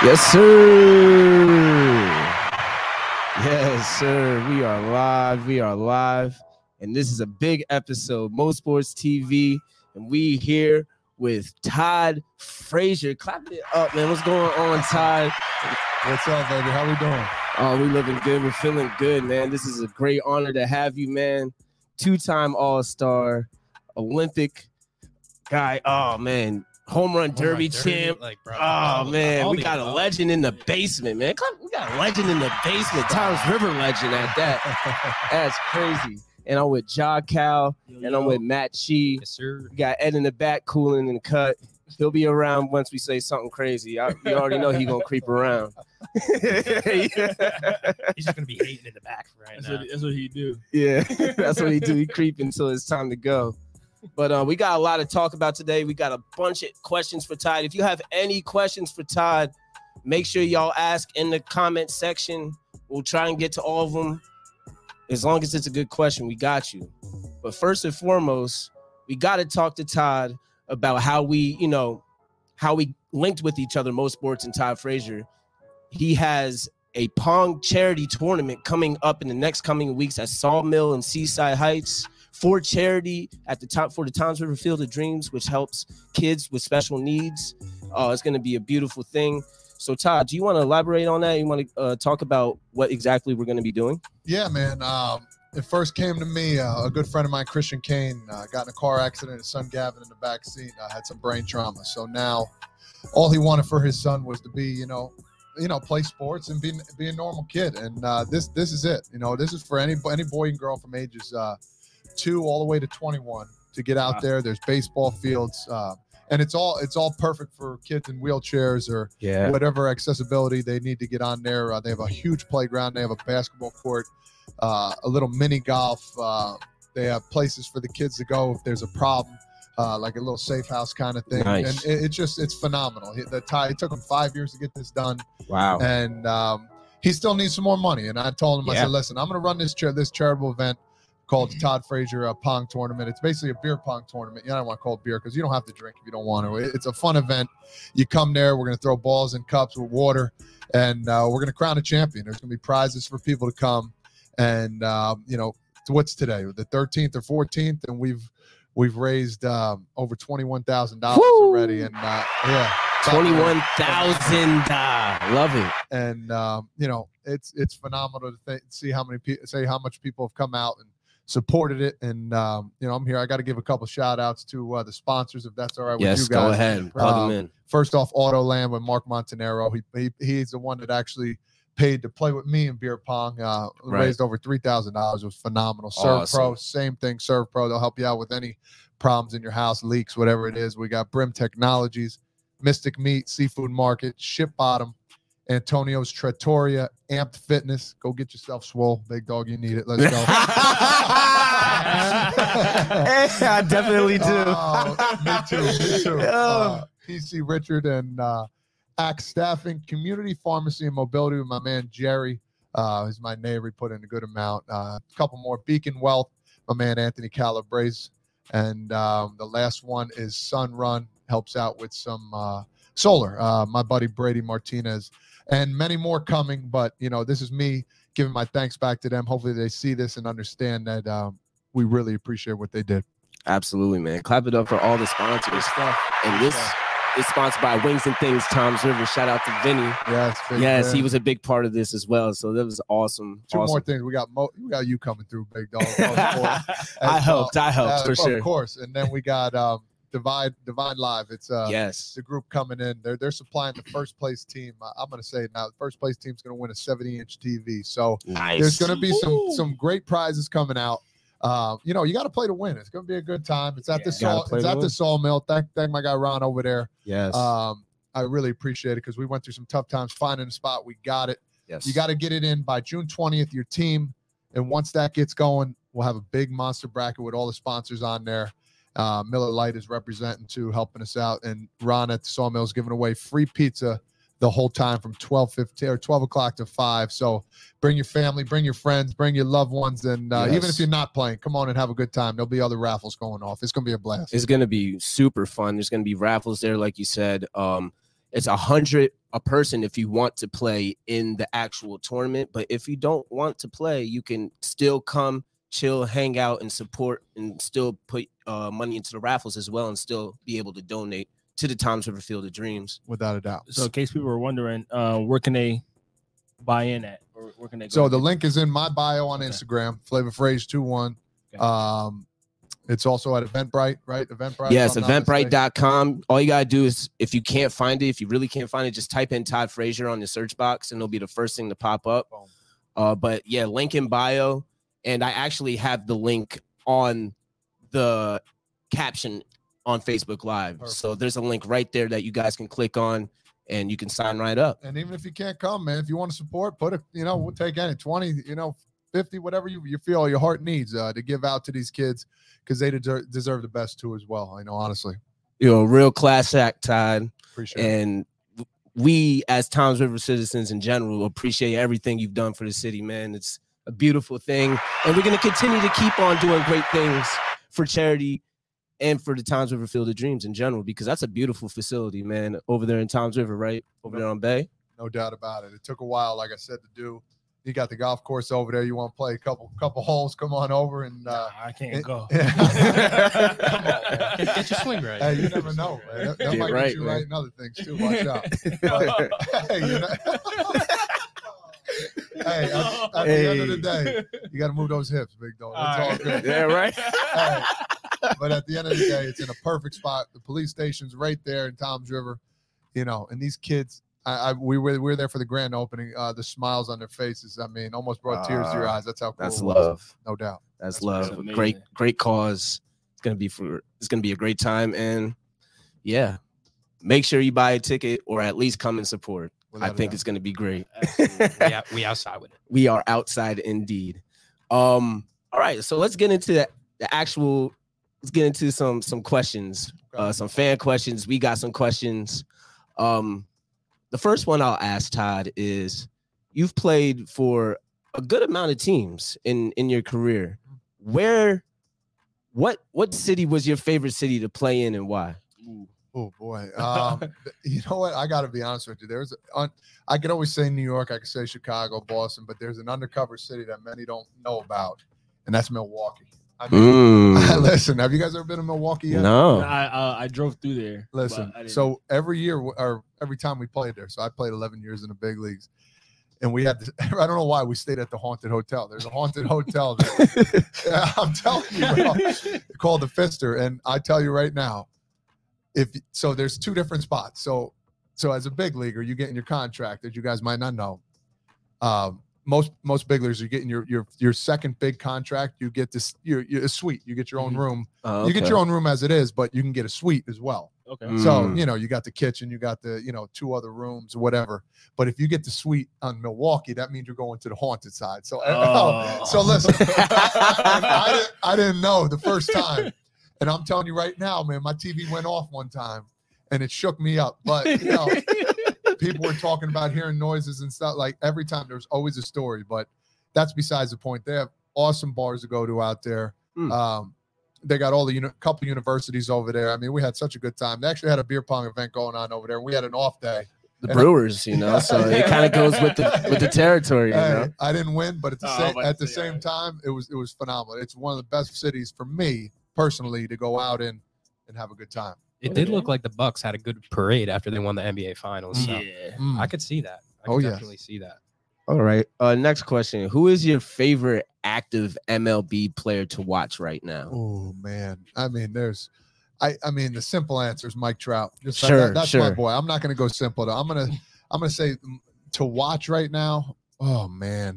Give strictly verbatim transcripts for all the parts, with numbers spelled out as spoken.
Yes, sir. Yes, sir. We are live. We are live. And this is a big episode, Mo Sports T V. And we here with Todd Frazier. Clap it up, man. What's going on, Todd? What's up, baby? How we doing? Oh, we living good. We're feeling good, man. This is a great honor to have you, man. Two-time All-Star, Olympic guy. Oh, man. Home run derby champ. Like, bro, oh, man. We got a legend in the basement, man. We got a legend in the basement. Tom's River legend at that. That's crazy. And I'm with Ja Cal, yo, and I'm yo. with Matt Chi. Yes, sir. We got Ed in the back cooling in the cut. He'll be around once we say something crazy. I, you already know he's going to creep around. He's just going to be hating in the back right that's now. What, that's what he do. Yeah, that's what he do. He creep until it's time to go. But uh, we got a lot to talk about today. We got a bunch of questions for Todd. If you have any questions for Todd, make sure y'all ask in the comment section. We'll try and get to all of them. As long as it's a good question, we got you. But first and foremost, we got to talk to Todd about how we, you know, how we linked with each other, Mo Sports and Todd Frazier. He has a Pong charity tournament coming up in the next coming weeks at Sawmill and Seaside Heights for charity at the top for the Tom's River Field of Dreams, which helps kids with special needs. Uh, it's going to be a beautiful thing. So, Todd, do you want to elaborate on that? You want to uh, talk about what exactly we're going to be doing? Yeah, man. Um, it first came to me, uh, a good friend of mine, Christian Kane, uh, got in a car accident. His son, Gavin, in the back seat, uh, had some brain trauma. So now all he wanted for his son was to be, you know, you know, play sports and be, be a normal kid. And uh, this this is it. You know, this is for any, any boy and girl from ages uh, two all the way to twenty-one to get out wow. there. There's baseball fields. Uh, And it's all it's all perfect for kids in wheelchairs or yeah. whatever accessibility they need to get on there. Uh, they have a huge playground. They have a basketball court, uh, a little mini golf. Uh, they have places for the kids to go if there's a problem, uh, like a little safe house kind of thing. Nice. And it, it's just it's phenomenal. He, the tie, it took him five years to get this done. Wow. And um, he still needs some more money. And I told him, yeah. I said, listen, I'm going to run this chair this charitable event called the Todd Frazier uh, Pong Tournament. It's basically a beer pong tournament. You don't want to call it beer because you don't have to drink if you don't want to. It's a fun event. You come there. We're going to throw balls in cups with water, and uh, we're going to crown a champion. There's going to be prizes for people to come. And, um, you know, what's today? The thirteenth or fourteenth? And we've we've raised um, over twenty-one thousand dollars already. And, uh, yeah. twenty-one thousand dollars. Love it. And, um, you know, it's it's phenomenal to th- see how many people, say how much people have come out and supported it. And um you know, I'm here. I got to give a couple shout outs to uh the sponsors, if that's all right yes, with you guys. Go ahead, plug um, them in. First off, Autoland with Mark Montanero. He, he he's the one that actually paid to play with me in beer pong. Uh right. Raised over three thousand dollars. It was phenomenal. Serve awesome. Pro, same thing. Serve Pro, they'll help you out with any problems in your house, leaks, whatever it is. We got Brim Technologies, Mystic Meat, Seafood Market, Ship Bottom, Antonio's Trattoria, Amped Fitness. Go get yourself swole, big dog. You need it. Let's go. I definitely do. Oh, me too. Me too. Uh, P C Richard and uh, Axe Staffing, Community Pharmacy and Mobility with my man Jerry. Uh, he's my neighbor. He put in a good amount. Uh, a couple more. Beacon Wealth, my man Anthony Calabrese. And um, the last one is Sun Run. Helps out with some uh, solar. Uh, my buddy Brady Martinez. And many more coming, but, you know, this is me giving my thanks back to them. Hopefully they see this and understand that um, we really appreciate what they did. Absolutely, man. Clap it up for all the sponsors. And this is sponsored by Wings and Things, Tom's River. Shout out to Vinny. Yes, yes, man. He was a big part of this as well. So that was awesome. Two awesome. more things. We got Mo, we got you coming through, big dog. I helped. I helped uh, for sure. Of course. And then we got um, Divine Divine Live. It's uh yes, the group coming in. They're they're supplying the first place team. Uh, I'm gonna say it now. The first place team's gonna win a seventy inch T V. So nice. There's gonna be some some great prizes coming out. Uh, you know, you got to play to win. It's gonna be a good time. It's at yeah, the saw. It's at win. the Sawmill. Thank thank my guy Ron over there. Yes. Um, I really appreciate it because we went through some tough times finding a spot. We got it. Yes. You got to get it in by June twentieth. Your team, and once that gets going, we'll have a big monster bracket with all the sponsors on there. Uh, Miller Lite is representing too, helping us out, and Ron at the Sawmill is giving away free pizza the whole time from twelve fifteen or twelve o'clock to five. So bring your family, bring your friends, bring your loved ones, and uh, yes. even if you're not playing, come on and have a good time. There'll be other raffles going off. It's gonna be a blast. It's gonna be super fun. There's gonna be raffles there, like you said. Um, It's a hundred a person if you want to play in the actual tournament. But if you don't want to play, you can still come, chill, hang out, and support, and still put uh, money into the raffles as well, and still be able to donate to the Toms River Field of Dreams. Without a doubt. So in case people were wondering, uh, where can they buy in at? Or where can they go? So the link is in my bio on okay. Instagram, Flavor Phrase two one. Okay. Um, it's also at Eventbrite, right? Eventbrite. Yes, eventbrite dot com. All you got to do is, if you can't find it, if you really can't find it, just type in Todd Frazier on the search box, and it'll be the first thing to pop up. Uh, but, yeah, link in bio. And I actually have the link on the caption on Facebook Live. Perfect. So there's a link right there that you guys can click on, and you can sign right up. And even if you can't come, man, if you want to support, put it, you know, we'll take any twenty, you know, fifty, whatever you, you feel your heart needs uh, to give out to these kids, because they deserve, deserve the best too as well. I know, honestly. You know, real class act, Todd. Appreciate and it. We, as Toms River citizens in general, appreciate everything you've done for the city, man. It's a beautiful thing. And we're going to continue to keep on doing great things for charity and for the Toms River Field of Dreams in general, because that's a beautiful facility, man, over there in Toms River, right? Over no, there on Bay. No doubt about it. It took a while, like I said, to do. You got the golf course over there. You want to play a couple couple holes? Come on over and. Uh, nah, I can't it, go. Come on, man. Get, get your swing right. Hey, you never know, man. That, that might right, get you man. right in other things too. Watch out. But, hey, you know, hey, at, at hey. the end of the day, you got to move those hips, big dog. It's all, all right. good. Yeah, right. Hey, but at the end of the day, it's in a perfect spot. The police station's right there in Toms River, you know, and these kids. I, I we were we were there for the grand opening. Uh, the smiles on their faces, I mean, almost brought uh, tears to your eyes. That's how cool. That's it love, was. No doubt. That's, that's love. Great, great cause. It's gonna be for. It's gonna be a great time, and yeah, make sure you buy a ticket or at least come and support. Without I think doubt. It's gonna be great. we, out, we outside with it. We are outside indeed. Um. All right, so let's get into the, the actual. Let's get into some some questions. Uh, some fan questions. We got some questions. Um. The first one I'll ask, Todd, is you've played for a good amount of teams in, in your career. Where, what what city was your favorite city to play in, and why? Oh, boy. Um, you know what? I got to be honest with you. There's, a, I could always say New York. I could say Chicago, Boston, but there's an undercover city that many don't know about, and that's Milwaukee. I mean, mm. listen, have you guys ever been to Milwaukee yet? No. I uh, I drove through there. Listen, so every year or every time we played there, so I played eleven years in the big leagues, and we had, this, I don't know why we stayed at the haunted hotel. There's a haunted hotel there. Yeah, I'm telling you, bro, called the Pfister, and I tell you right now, if so, there's two different spots. So, so as a big leaguer, you get in your contract that you guys might not know. Um, Most most big leaguers, you're getting your your your second big contract. You get this, you're, you're a suite. You get your own room. Oh, okay. You get your own room as it is, but you can get a suite as well. Okay. So Mm. you know you got the kitchen, you got the you know two other rooms or whatever. But if you get the suite on Milwaukee, that means you're going to the haunted side. So Oh. so listen, I didn't I didn't know the first time, and I'm telling you right now, man, my T V went off one time, and it shook me up. But you know. People were talking about hearing noises and stuff. Like every time there's always a story, but that's besides the point. They have awesome bars to go to out there. Mm. Um, they got all the uni- couple universities over there. I mean, we had such a good time. They actually had a beer pong event going on over there. We had an off day. The and Brewers, I, you know, so it kind of goes with the with the territory. You hey, know? I didn't win, but at the Oh, same at the say, same right. time, it was it was phenomenal. It's one of the best cities for me personally to go out in and have a good time. It did look like the Bucks had a good parade after they won the N B A Finals. So Yeah. Mm. I could see that. I Oh, could yes. definitely see that. All right. Uh, next question: who is your favorite active M L B player to watch right now? Oh man, I mean, there's, I, I mean, the simple answer is Mike Trout. Just Sure, that, that's sure. my boy. I'm not gonna go simple though. I'm gonna, I'm gonna say mm, to watch right now. Oh man,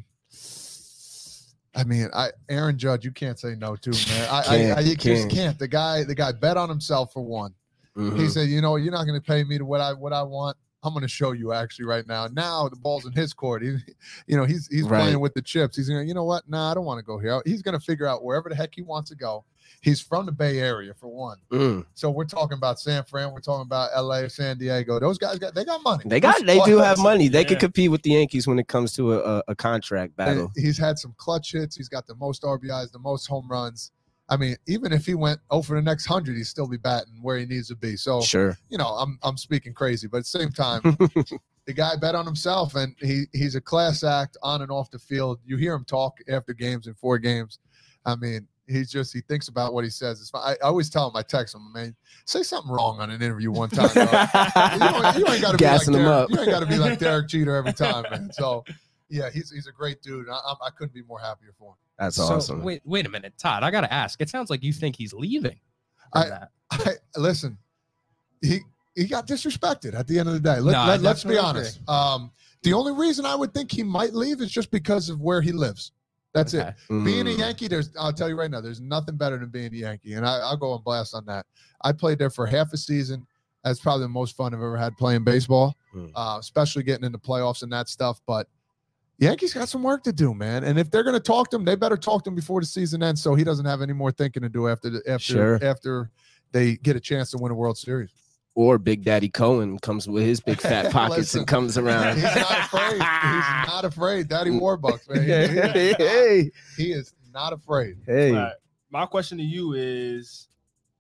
I mean, I Aaron Judge, you can't say no to, man. I, Can't, I, I, you just can't. can't. The guy, the guy bet on himself for one. Mhm. He said, you know, you're not gonna pay me to what I what I want. I'm going to show you actually right now. Now the ball's in his court. He, you know, he's he's Right. playing with the chips. He's going to, you know what? Nah, I don't want to go here. He's going to figure out wherever the heck he wants to go. He's from the Bay Area for one. Mm. So we're talking about San Fran. We're talking about L A, San Diego. Those guys got, they got money. They got, Those they do players- have money. They could Yeah. compete with the Yankees when it comes to a, a, a contract battle. And he's had some clutch hits. He's got the most R B Is, the most home runs. I mean, even if he went oh for the next hundred, he'd still be batting where he needs to be. So, Sure. you know, I'm I'm speaking crazy, but at the same time, the guy bet on himself, and he he's a class act on and off the field. You hear him talk after games and four games. I mean, he's just he thinks about what he says. It's fine. I, I always tell him, I text him, man, say something wrong on an interview one time. Bro. you, don't, you ain't got to be like Gassing him Derek, up. you ain't got to be like Derek Jeter every time, man. So, yeah, he's he's a great dude. I, I, I couldn't be more happier for him. That's So, awesome. Wait, wait a minute, Todd. I gotta ask. It sounds like you think he's leaving. from I- that. I, listen, he he got disrespected at the end of the day. Let, No, I let, let's be definitely honest. Um, the only reason I would think he might leave is just because of where he lives. That's Okay. it. Being a Mm. Yankee, there's I'll tell you right now, there's nothing better than being a Yankee, and I, I'll go and blast on that. I played there for half a season. That's probably the most fun I've ever had playing baseball, Mm. uh, especially getting into playoffs and that stuff. But Yankees got some work to do, man. And if they're going to talk to him, they better talk to him before the season ends, so he doesn't have any more thinking to do after the, after Sure. after they get a chance to win a World Series. Or Big Daddy Cohen comes with his big fat pockets Listen, and comes around. He's not afraid. He's not afraid. Daddy Warbucks, man. He- he is hey, not- hey, He is not afraid. hey. All right. My question to you is,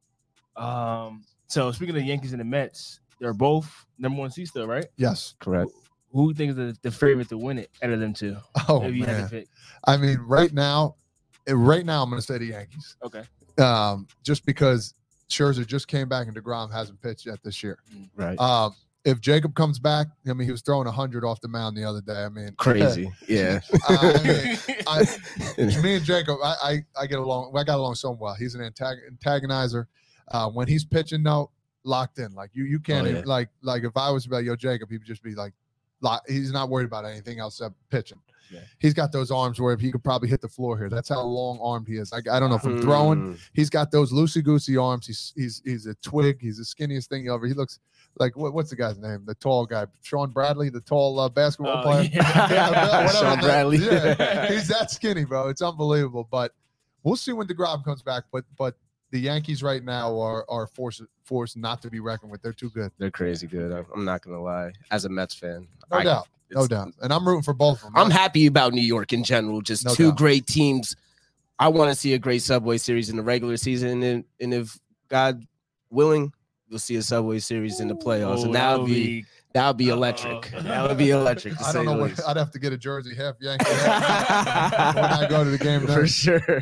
um, so speaking of the Yankees and the Mets, they're both number one seed still, right? Yes. Correct. Who do you think is the, the favorite to win it out of them two? Oh if you had man. to pick. I mean, right now, eh, right now, I'm going to say the Yankees, Okay. um, just because Scherzer just came back and DeGrom hasn't pitched yet this year. Right. Um, if Jacob comes back, I mean, he was throwing one hundred off the mound the other day. I mean, Crazy. Yeah. I mean, I, me and Jacob, I, I I get along. I got along so well. He's an antag- antagonizer. Uh, when he's pitching, though, locked in. Like you, you can't Oh, even, yeah. like like if I was about yo Jacob, he would just be like, lock, he's not worried about anything else except pitching. Yeah. He's got those arms where he could probably hit the floor here. That's how long armed he is. I, I don't know from throwing. Mm. He's got those loosey goosey arms. He's he's he's a twig. He's the skinniest thing ever. He looks like what, what's the guy's name? The tall guy, Sean Bradley, the tall uh, basketball Oh, player. yeah. whatever Sean that- Bradley. Yeah, he's that skinny, bro. It's unbelievable. But we'll see when DeGrom comes back. But but the Yankees right now are are forced forced not to be reckoned with. They're too good, They're crazy good. I- I'm not gonna lie. As a Mets fan, no I- doubt, no it's- doubt. And I'm rooting for both of them. I'm happy about New York in general. Just No two doubt. great teams. I want to see a great Subway Series in the regular season, and, and if God willing, you'll see a Subway Series in the playoffs, Oh, and that would be that would be electric. Uh-oh. That would be electric. To I say don't know the what least. I'd have to get a jersey half Yankee half when I go to the game. For There. sure.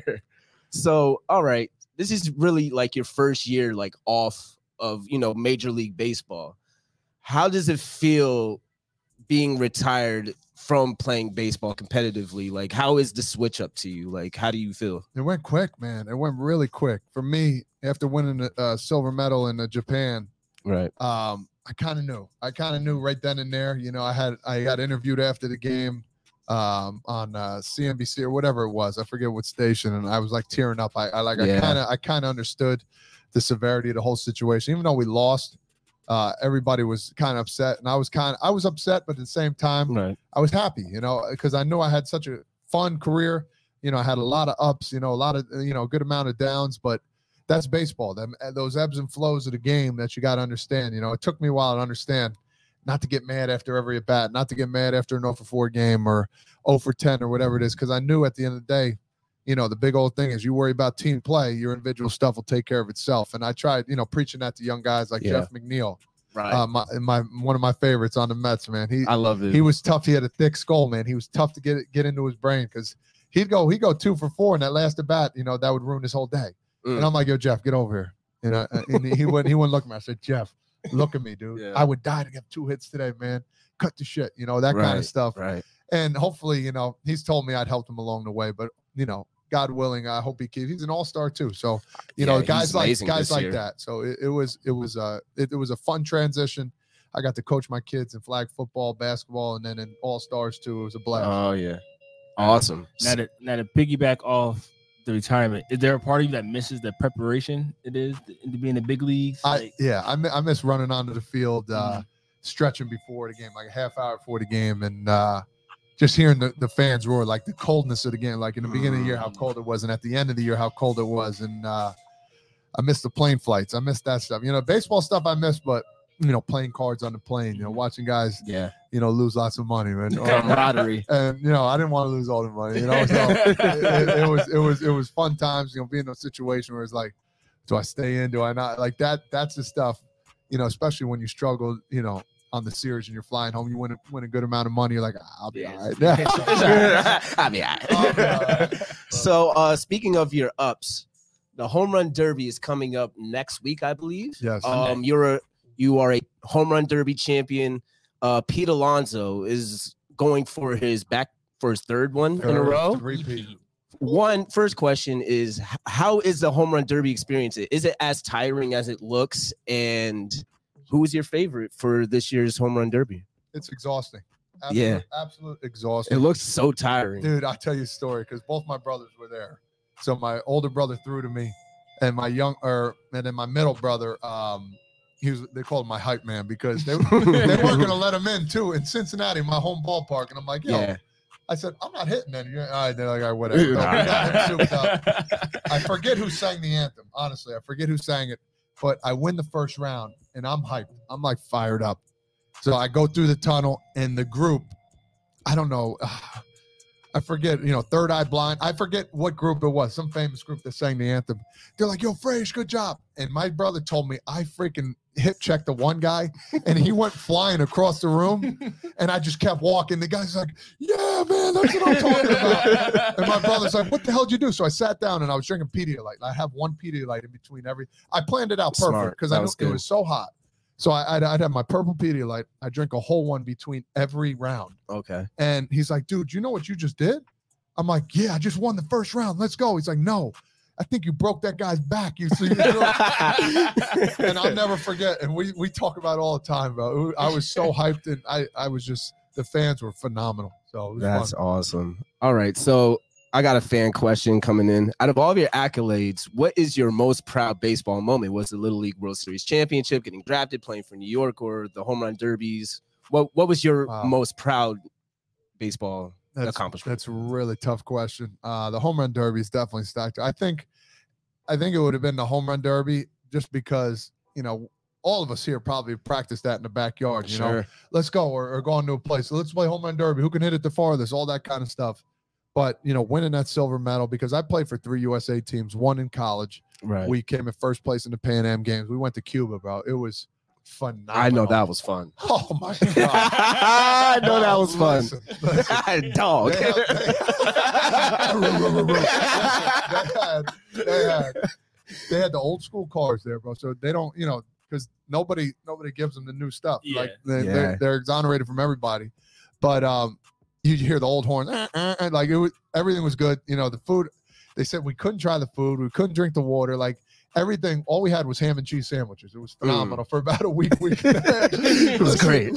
So, all right, this is really like your first year, like off of you know Major League Baseball. How does it feel being retired from playing baseball competitively? Like, how is the switch up to you? Like, how do you feel? It went quick, man. It went really quick for me. After winning a uh, silver medal in uh, Japan, Right. um, I kind of knew. I kind of knew right then and there. You know, I had I got interviewed after the game um, on uh, C N B C or whatever it was. I forget what station, and I was like tearing up. I, I like Yeah. I kind of I kind of understood the severity of the whole situation. Even though we lost, uh, everybody was kind of upset, and I was kind of I was upset, but at the same time, Right. I was happy, you know, because I knew I had such a fun career. You know, I had a lot of ups, you know, a lot of, you know, a good amount of downs, but that's baseball. Them, those ebbs and flows of the game that you got to understand. You know, it took me a while to understand not to get mad after every at bat, not to get mad after an oh for four game or oh for ten or whatever it is, because I knew at the end of the day, you know, the big old thing is you worry about team play, your individual stuff will take care of itself. And I tried, you know, preaching that to young guys like Yeah. Jeff McNeil, Right. uh, my, my one of my favorites on the Mets, man. He I love it. he was tough. He had a thick skull, man. He was tough to get get into his brain because he'd go he'd go two for four in that last at bat. You know that would ruin his whole day. Mm. And I'm like, yo, Jeff, get over here. You know, and he wouldn't he wouldn't look at me. I said, Jeff, look at me, dude. Yeah. I would die to get two hits today, man. Cut the shit. You know that kind Right, of stuff. Right. And hopefully, you know, he's told me I'd helped him along the way. But you know, God willing, I hope he keeps. He's an all star too. So you Yeah, know, he's guys like amazing guys this like year. that. So it, it was it was uh it, it was a fun transition. I got to coach my kids in flag football, basketball, and then in all stars too. It was a blast. Oh yeah. Awesome. Now to now to piggyback off the retirement, is there a part of you that misses the preparation it is to be in the big leagues? I Like, yeah, I, mi- I miss running onto the field, uh, Mhm. stretching before the game, like a half hour before the game, and uh, just hearing the, the fans roar, like the coldness of the game, like in the beginning of the year how cold it was, and at the end of the year how cold it was, and uh, I miss the plane flights. I miss that stuff. You know, baseball stuff I miss, but you know, playing cards on the plane. You know, watching guys, yeah. you know, lose lots of money, man. Camaraderie. And you know, I didn't want to lose all the money. You know, so it, it, it was it was it was fun times. You know, being in a situation where it's like, do I stay in? Do I not? Like that. That's the stuff. You know, especially when you struggle. You know, on the series and you're flying home, you win a, win a good amount of money. You're like, I'll be Yeah. all right. I mean, I'll be all right. so uh, speaking of your ups, the home run derby is coming up next week, I believe. Yes. Um, you're a you are a home run derby champion. Uh, Pete Alonso is going for his back for his third one in a row. Repeat. One first question is, h- how is the home run derby experience? Is it as tiring as it looks? And who is your favorite for this year's home run derby? It's exhausting. Yeah. Absolute, absolute exhausting. It looks so tiring. Dude, I'll tell you a story because both my brothers were there. So my older brother threw to me, and my young or and then my middle brother, um, he was they called him my hype man because they, they weren't gonna let him in too in Cincinnati, my home ballpark. And I'm like, yo, Yeah. I said, I'm not hitting any. All right, they're like, all right, whatever. So we got him souped up. I forget who sang the anthem. Honestly, I forget who sang it, but I win the first round and I'm hyped. I'm like fired up. So I go through the tunnel and the group, I don't know. I forget, you know, Third Eye Blind. I forget what group it was, some famous group that sang the anthem. They're like, yo, Fraish, good job. And my brother told me I freaking hip checked the one guy and he went flying across the room. And I just kept walking. The guy's like, yeah, man, that's what I'm talking about. And my brother's like, what the hell did you do? So I sat down and I was drinking Pedialyte. I have one Pedialyte in between every. I planned it out Smart. perfect because That I knew was it good. was so hot. So I, I'd, I'd have my purple Pedialyte. I drink a whole one between every round. Okay. And he's like, dude, you know what you just did? I'm like, yeah, I just won the first round. Let's go. He's like, no, I think you broke that guy's back. You see, and I'll never forget. And we we talk about it all the time, bro. I was so hyped, and I I was just the fans were phenomenal. So it was That's fun. awesome. All right. So I got a fan question coming in. Out of all of your accolades, what is your most proud baseball moment? Was the Little League World Series championship, getting drafted, playing for New York, or the home run derbies? What What was your Wow. most proud baseball That's, accomplishment? that's a really tough question. Uh, the home run derby is definitely stacked. I think, I think it would have been the home run derby just because you know all of us here probably practiced that in the backyard. You know, Sure. let's go or, or go on to a place. Let's play home run derby. Who can hit it the farthest? All that kind of stuff. But you know, winning that silver medal because I played for three U S A teams. One in college. Right. We came in first place in the Pan Am Games. We went to Cuba, bro. It was phenomenal. I know that was fun. Oh my god! I know that was fun. Listen, listen. Dog. They had, they, had, they, had, they had the old school cars there, bro. So they don't, you know, because nobody nobody gives them the new stuff. Yeah. Like they, Yeah. they're, they're exonerated from everybody. But um, you hear the old horn, eh, eh, eh, like it was everything was good. You know, the food. They said we couldn't try the food, we couldn't drink the water, like. Everything, all we had was ham and cheese sandwiches. It was phenomenal for about a week. week and a half. It was great.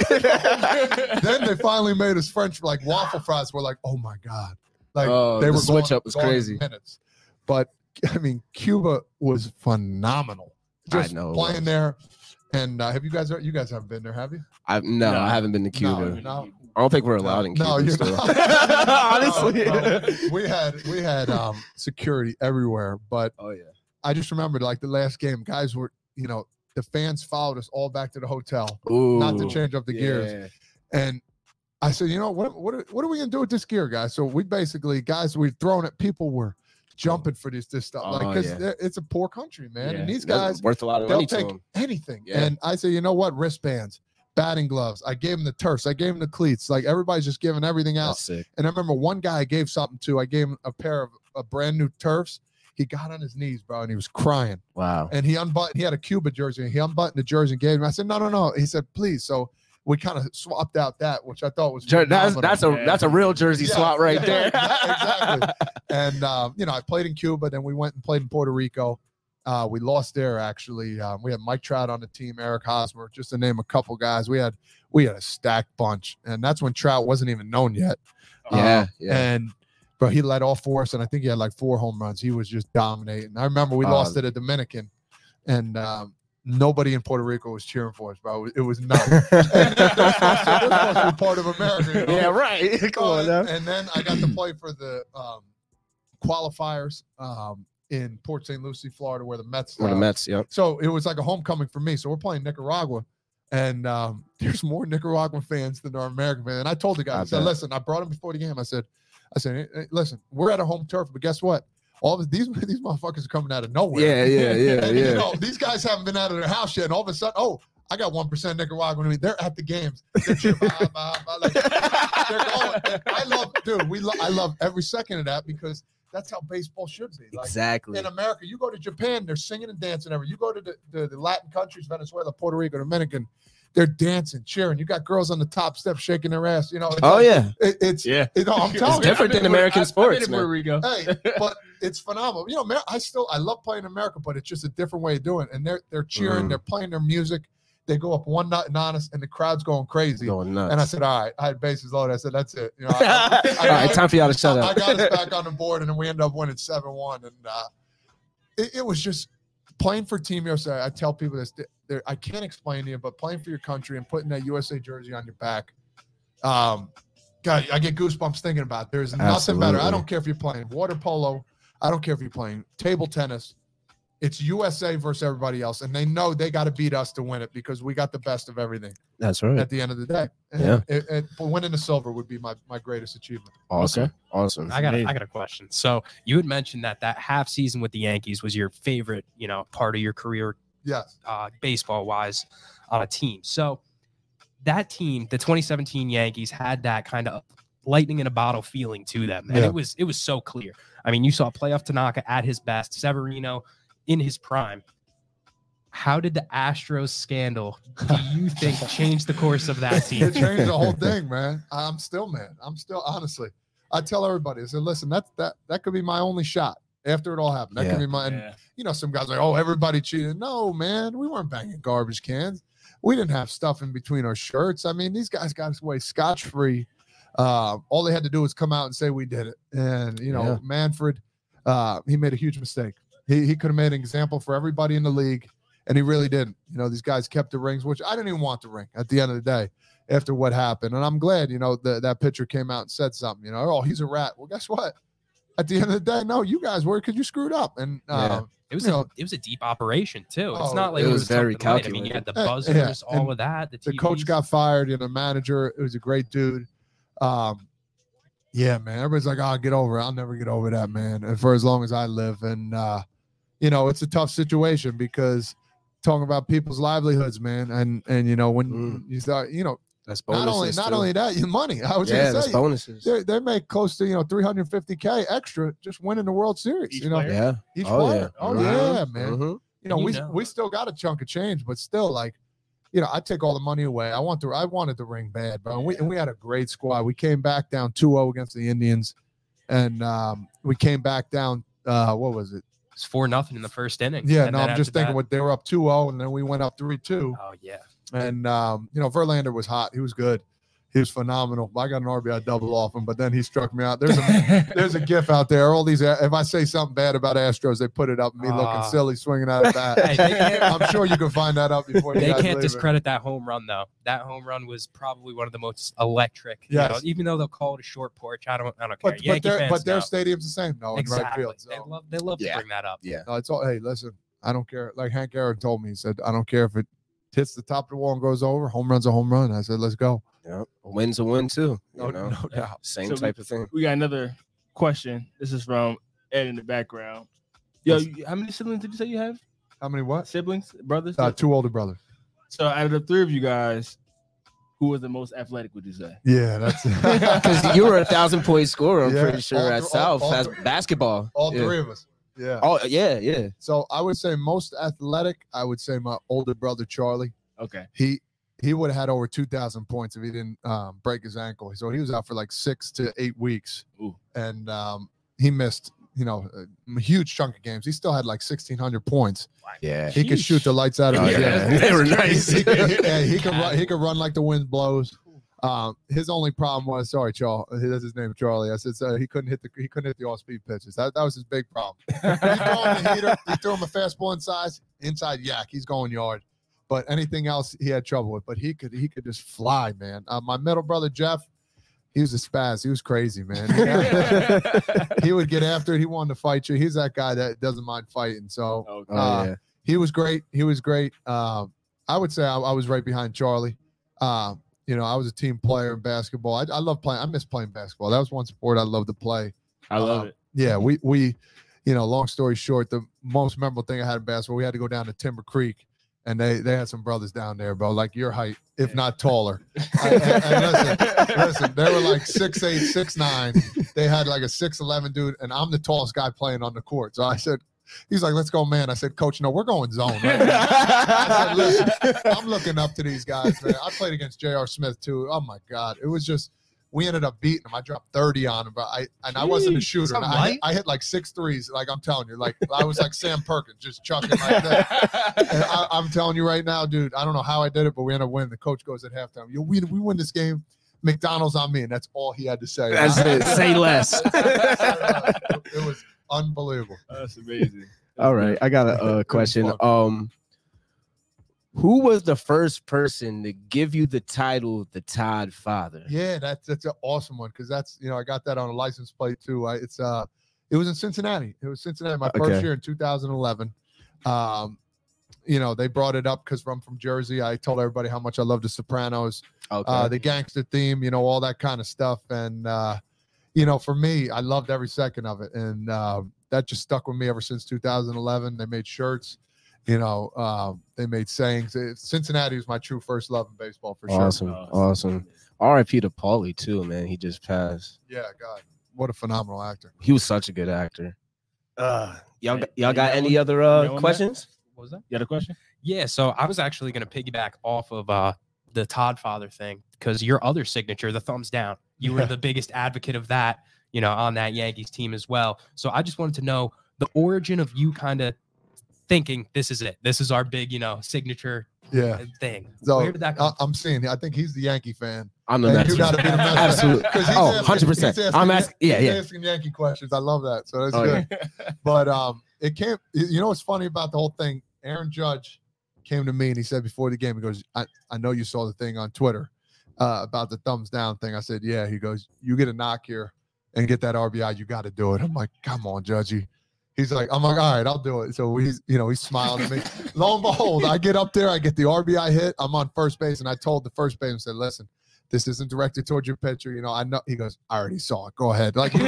Then they finally made us French, like waffle fries. We're like, oh my god, like Oh, they the were switch going- up was going in crazy. Minutes, but I mean, Cuba was phenomenal. I Just know it playing was. there. And uh, have you guys? You guys haven't been there, have you? I, no, No. I haven't been to Cuba. No, no. I don't think we're allowed in Cuba. No, you're still. not. Honestly. No, no. we had we had um, security everywhere, but Oh yeah. I just remembered like the last game, guys were, you know, the fans followed us all back to the hotel, Ooh. not to change up the gears. Yeah. And I said, you know, what what are, what are we gonna do with this gear, guys? So we basically, guys, we throwing it. People were jumping for this this stuff, like Oh, because yeah. it's a poor country, man. Yeah. And these That's guys, worth a lot of they'll money to take them. anything. Yeah. And I said, you know what? Wristbands, batting gloves. I gave them the turfs. I gave them the cleats. Like everybody's just giving everything out. That's sick. And I remember one guy I gave something to. I gave him a pair of a brand new turfs. He got on his knees, bro, and he was crying. Wow. And he unbuttoned. He had a Cuba jersey. And he unbuttoned the jersey and gave him. I said, no, no, no. He said, please. So we kind of swapped out that, which I thought was Jer- that's phenomenal. that's a that's a real Jersey Yeah, swap right yeah, there. exactly. And um, you know, I played in Cuba. Then we went and played in Puerto Rico. Uh, we lost there actually. Um, we had Mike Trout on the team, Eric Hosmer, just to name a couple guys. We had we had a stacked bunch, and that's when Trout wasn't even known yet. Yeah, Uh, yeah. And but he led all for us, and I think he had like four home runs. He was just dominating. I remember we Uh, lost to the Dominican, and um, nobody in Puerto Rico was cheering for us, bro. It was nuts. And this must be part of America. You know? Yeah, right. Come Uh, on now. And then I got to play for the um, qualifiers um, in Port Saint Lucie, Florida, where the Mets. For the uh, Mets, yep. So it was like a homecoming for me. So we're playing Nicaragua And um, there's more Nicaraguan fans than there are American fans. And I told the guys, I, I said, bet. listen, I brought him before the game. I said, I said, hey, listen, we're at a home turf, but guess what? All of these these motherfuckers are coming out of nowhere. Yeah, yeah, yeah, and, yeah. You know, these guys haven't been out of their house yet, and all of a sudden, oh, I got one percent Nicaraguan. I mean, they're at the games. They're cheering, bah, bah, bah, like, they're going. And I love, dude. We, lo- I love every second of that because that's how baseball should be. Like, Exactly. in America, you go to Japan, they're singing and dancing. Everywhere. You go to the, the, the Latin countries, Venezuela, Puerto Rico, Dominican, they're dancing, cheering. You got girls on the top step shaking their ass. You know. It's Oh like, yeah. it, it's Yeah. You know, I'm telling It's you. different I've than been to American Puerto- sports, I've been to Puerto Rico. Hey, but it's phenomenal. You know, Amer- I still I love playing in America, but it's just a different way of doing it. And they're they're cheering, Mhm. they're playing their music. They go up one nut and honest, and the crowd's going crazy. Going nuts. And I said, all right, I had bases loaded. I said, that's it. You know, I, I, All right, time for y'all to shut I, up. I got us back on the board, and then we ended up winning seven one. And uh, it, it was just playing for Team U S A. I tell people this, there, I can't explain to you, but playing for your country and putting that U S A jersey on your back, um, God, I get goosebumps thinking about it. There's nothing better. I Absolutely. don't care if you're playing water polo. I don't care if you're playing table tennis. It's U S A versus everybody else, and they know they got to beat us to win it because we got the best of everything That's right. at the end of the day. And Yeah. it, it, but winning the silver would be my, my greatest achievement. Awesome. Okay. Awesome. I got a, Amazing. I got a question. So you had mentioned that that half season with the Yankees was your favorite, you know, part of your career, Yes. uh, baseball wise, on a team. So that team, the twenty seventeen Yankees, had that kind of lightning in a bottle feeling to them, and Yeah. it was it was so clear. I mean, you saw playoff Tanaka at his best, Severino in his prime. How did the Astros scandal, do you think, change the course of that team? It changed the whole thing, man. I'm still mad. I'm still honestly. I tell everybody, I said, listen, that's that that could be my only shot after it all happened. That Yeah. could be my. And, Yeah. you know, some guys are like, oh, everybody cheated. No, man, we weren't banging garbage cans. We didn't have stuff in between our shirts. I mean, these guys got away scotch free. Uh, all they had to do was come out and say we did it. And you know, Yeah. Manfred, uh, he made a huge mistake. He he could have made an example for everybody in the league, and he really didn't. You know, these guys kept the rings, which I didn't even want the ring at the end of the day after what happened. And I'm glad, you know, that that pitcher came out and said something. You know, oh, he's a rat. Well, guess what? At the end of the day, no, you guys were because you screwed up. And uh, Yeah. It was you a, know, it was a deep operation too. It's Oh, not like it it was was very something light. I mean, you had the calculated. buzzers, Uh, yeah, all and of that. The, the coach T Vs. got fired, you know, the manager. It was a great dude. Um, yeah, man. Everybody's like, "I'll get over it. I'll never get over that, man." And for as long as I live, and uh, you know, it's a tough situation because talking about people's livelihoods, man, and and you know, when Mm. you start, you know, That's not bonuses. only not too. only that, your money. I was yeah, gonna that's say, bonuses. they they make close to you know three hundred fifty K extra just winning the World Series. Each you know, player? Yeah. each Oh, player. yeah. Oh Mhm. yeah, man. Mhm. You know, You we know. we still got a chunk of change, but still, like, you know, I take all the money away. I want the I wanted the ring bad, bro. And we and we had a great squad. We came back down two oh against the Indians, and um, we came back down. Uh, what was it? It's four nothing in the first inning. Yeah, And no, then I'm just after thinking that- what they were up two oh, and then we went up three two. Oh yeah. And um, you know, Verlander was hot. He was good. He was phenomenal. I got an R B I double off him, but then he struck me out. There's a there's a gif out there. All these, if I say something bad about Astros, they put it up. Me looking Ah. silly, swinging out of bat. Hey, they can't- I'm sure you can find that up before you They guys can't leave it. discredit that home run though. That home run was probably one of the most electric. you Yes. know, even though they'll call it a short porch, I don't. I don't care. But, but, Yankee their, fans but their know. stadium's the same. No, in right exactly. field. They So. love. They love Yeah. to bring that up. Yeah. No, it's all. Hey, listen, I don't care. Like Hank Aaron told me, he said, I don't care if it hits the top of the wall and goes over. Home run's a home run. I said, let's go. Yeah. A win's a win too. You No, know, no doubt. same So type of thing. We got another question. This is from Ed in the background. Yo, you, how many siblings did you say you have? How many what? Siblings, brothers? Uh, two older brothers. So out of the three of you guys, who was the most athletic? Would you say? Yeah, that's Because you were a thousand point scorer, I'm Yeah, pretty sure, all at th- all- South all as th- basketball. all yeah. three of us. Yeah. Oh yeah, yeah. So I would say most athletic. I would say my older brother Charlie. Okay. He he would have had over two thousand points if he didn't um, break his ankle. So he was out for like six to eight weeks, Ooh. and um, he missed you know a huge chunk of games. He still had like sixteen hundred points. Yeah. He could shoot the lights out of Oh, his yeah. head. They were nice. He, could- he- yeah, he could run. He could run like the wind blows. Um, his only problem was sorry, Charlie. That's his name, Charlie. I said so he couldn't hit the he couldn't hit the off speed pitches. That that was his big problem. You throw him the heater, you throw him a fastball inside, inside yak, he's going yard. But anything else he had trouble with. But he could he could just fly, man. Uh, my middle brother Jeff, he was a spaz. He was crazy, man. He would get after it. He wanted to fight you. He's that guy that doesn't mind fighting. So Okay. Oh Uh, yeah. he was great. He was great. Um, I would say I, I was right behind Charlie. Uh, you know, I was a team player in basketball. I, I love playing. I miss playing basketball. That was one sport I loved to play. I love um, it. Yeah, we we, you know, long story short, the most memorable thing I had in basketball, we had to go down to Timber Creek, and they they had some brothers down there, bro, like your height, if not taller. I, and, and listen, listen, they were like six eight, six nine. They had like a six eleven dude, and I'm the tallest guy playing on the court. So I said, he's like, let's go, man. I said, Coach, no, we're going zone. Right now. I said, listen, I'm looking up to these guys, man. I played against J R. Smith too. Oh my God, it was just. We ended up beating him. I dropped thirty on him, but I and I wasn't a shooter. And I, I hit like six threes. Like I'm telling you, like I was like Sam Perkins, just chucking like that. And I, I'm telling you right now, dude. I don't know how I did it, but we ended up winning. The coach goes at halftime, "You we we win this game. McDonald's on me," and that's all he had to say. That's it. Say less. it, it was unbelievable. That's amazing. All right, I got a uh, question. Um, who was the first person to give you the title, the Todd Father? Yeah, that's that's an awesome one because that's you know I got that on a license plate too. I, it's uh, it was in Cincinnati. It was Cincinnati my first Okay. year in two thousand eleven. Um, you know they brought it up because I'm from Jersey. I told everybody how much I love The Sopranos, Okay. uh, the gangster theme, you know all that kind of stuff. And uh, you know for me, I loved every second of it, and uh, that just stuck with me ever since two thousand eleven. They made shirts. You know, um, they made sayings. Cincinnati was my true first love in baseball for sure. awesome, awesome. R I P to Paulie too, man. He just passed. Yeah, God, what a phenomenal actor. He was such a good actor. Uh, y'all, Hey, y'all hey, got you any know- other you know uh, on that? questions? What was that? You got a question? Yeah, so I was actually going to piggyback off of uh, the Todd Father thing because your other signature, the thumbs down, you were Yeah. the biggest advocate of that, you know, on that Yankees team as well. So I just wanted to know the origin of you kind of thinking this is it. This is our big, you know, signature Yeah. thing. So Where did that come I, I'm seeing. I think he's the Yankee fan. I'm the And Mets. you gotta be the Mets fan. Absolutely. 'Cause he's Oh, asking- one hundred percent. he's asking I'm Ya- asking. Yeah, he's yeah. asking Yankee questions. I love that. So that's Oh, good. yeah. But um, it can't. You know what's funny about the whole thing? Aaron Judge came to me and he said before the game, he goes, "I, I know you saw the thing on Twitter uh, about the thumbs down thing." I said, "Yeah." He goes, "You get a knock here and get that R B I. You got to do it." I'm like, "Come on, Judgy." He's like, I'm like, all right, I'll do it. So he's, you know, he's smiling at me. Lo and behold, I get up there, I get the R B I hit. I'm on first base, and I told the first baseman, said, "Listen, this isn't directed towards your pitcher. You know, I know." He goes, "I already saw it. Go ahead." Like, so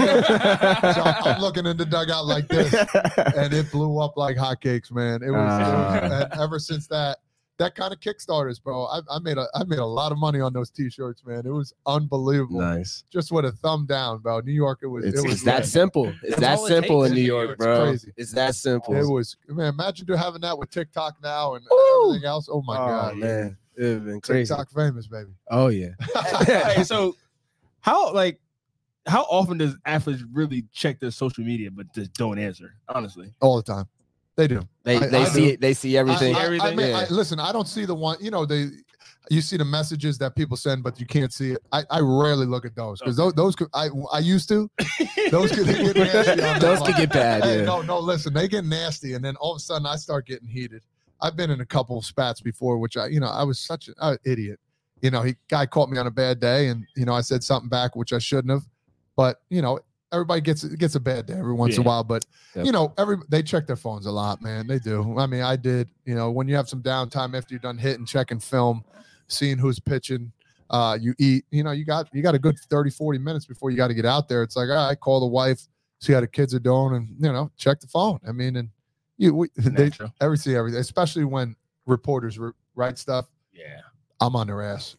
I'm looking in the dugout like this, and it blew up like hotcakes, man. It was, it was and ever since that, that kind of kickstarters, bro. I, I made a, I made a lot of money on those T-shirts, man. It was unbelievable. Nice. Just with a thumb down, bro. New York, it was, It's, it was it's that lit. simple. It's That's that all it simple takes in New in New York, York. bro. It's crazy. It's that simple. It was, man. Imagine to having that with TikTok now and Ooh. everything else. Oh my oh, god, man. It would have been crazy. TikTok famous, baby. Oh, yeah. Hey, so how like how often does athletes really check their social media but just don't answer? Honestly, All the time, they do. They I- they I see do. it. They see everything. I, I, I everything? mean, Yeah. I, listen, I don't see the one. You know, they. You see the messages that people send, but you can't see it. I, I rarely look at those because those those could, I I used to. Those could get nasty. On Those that could one. get bad. Hey, Yeah. no, no, listen, they get nasty, and then all of a sudden I start getting heated. I've been in a couple of spats before, which I, you know, I was such an uh, idiot. You know, he guy caught me on a bad day, and you know, I said something back which I shouldn't have. But you know, everybody gets gets a bad day every once in a Yeah. while. But Yep. you know, every they check their phones a lot, man. They do. I mean, I did. You know, when you have some downtime after you're done hitting, checking film, seeing who's pitching. Uh, you eat, you know, you got you got a good thirty, forty minutes before you got to get out there. It's like, all right, call the wife, see how the kids are doing, and you know, check the phone. I mean, and you we, they Natural. every see everything, especially when reporters re- write stuff. yeah. I'm on their ass.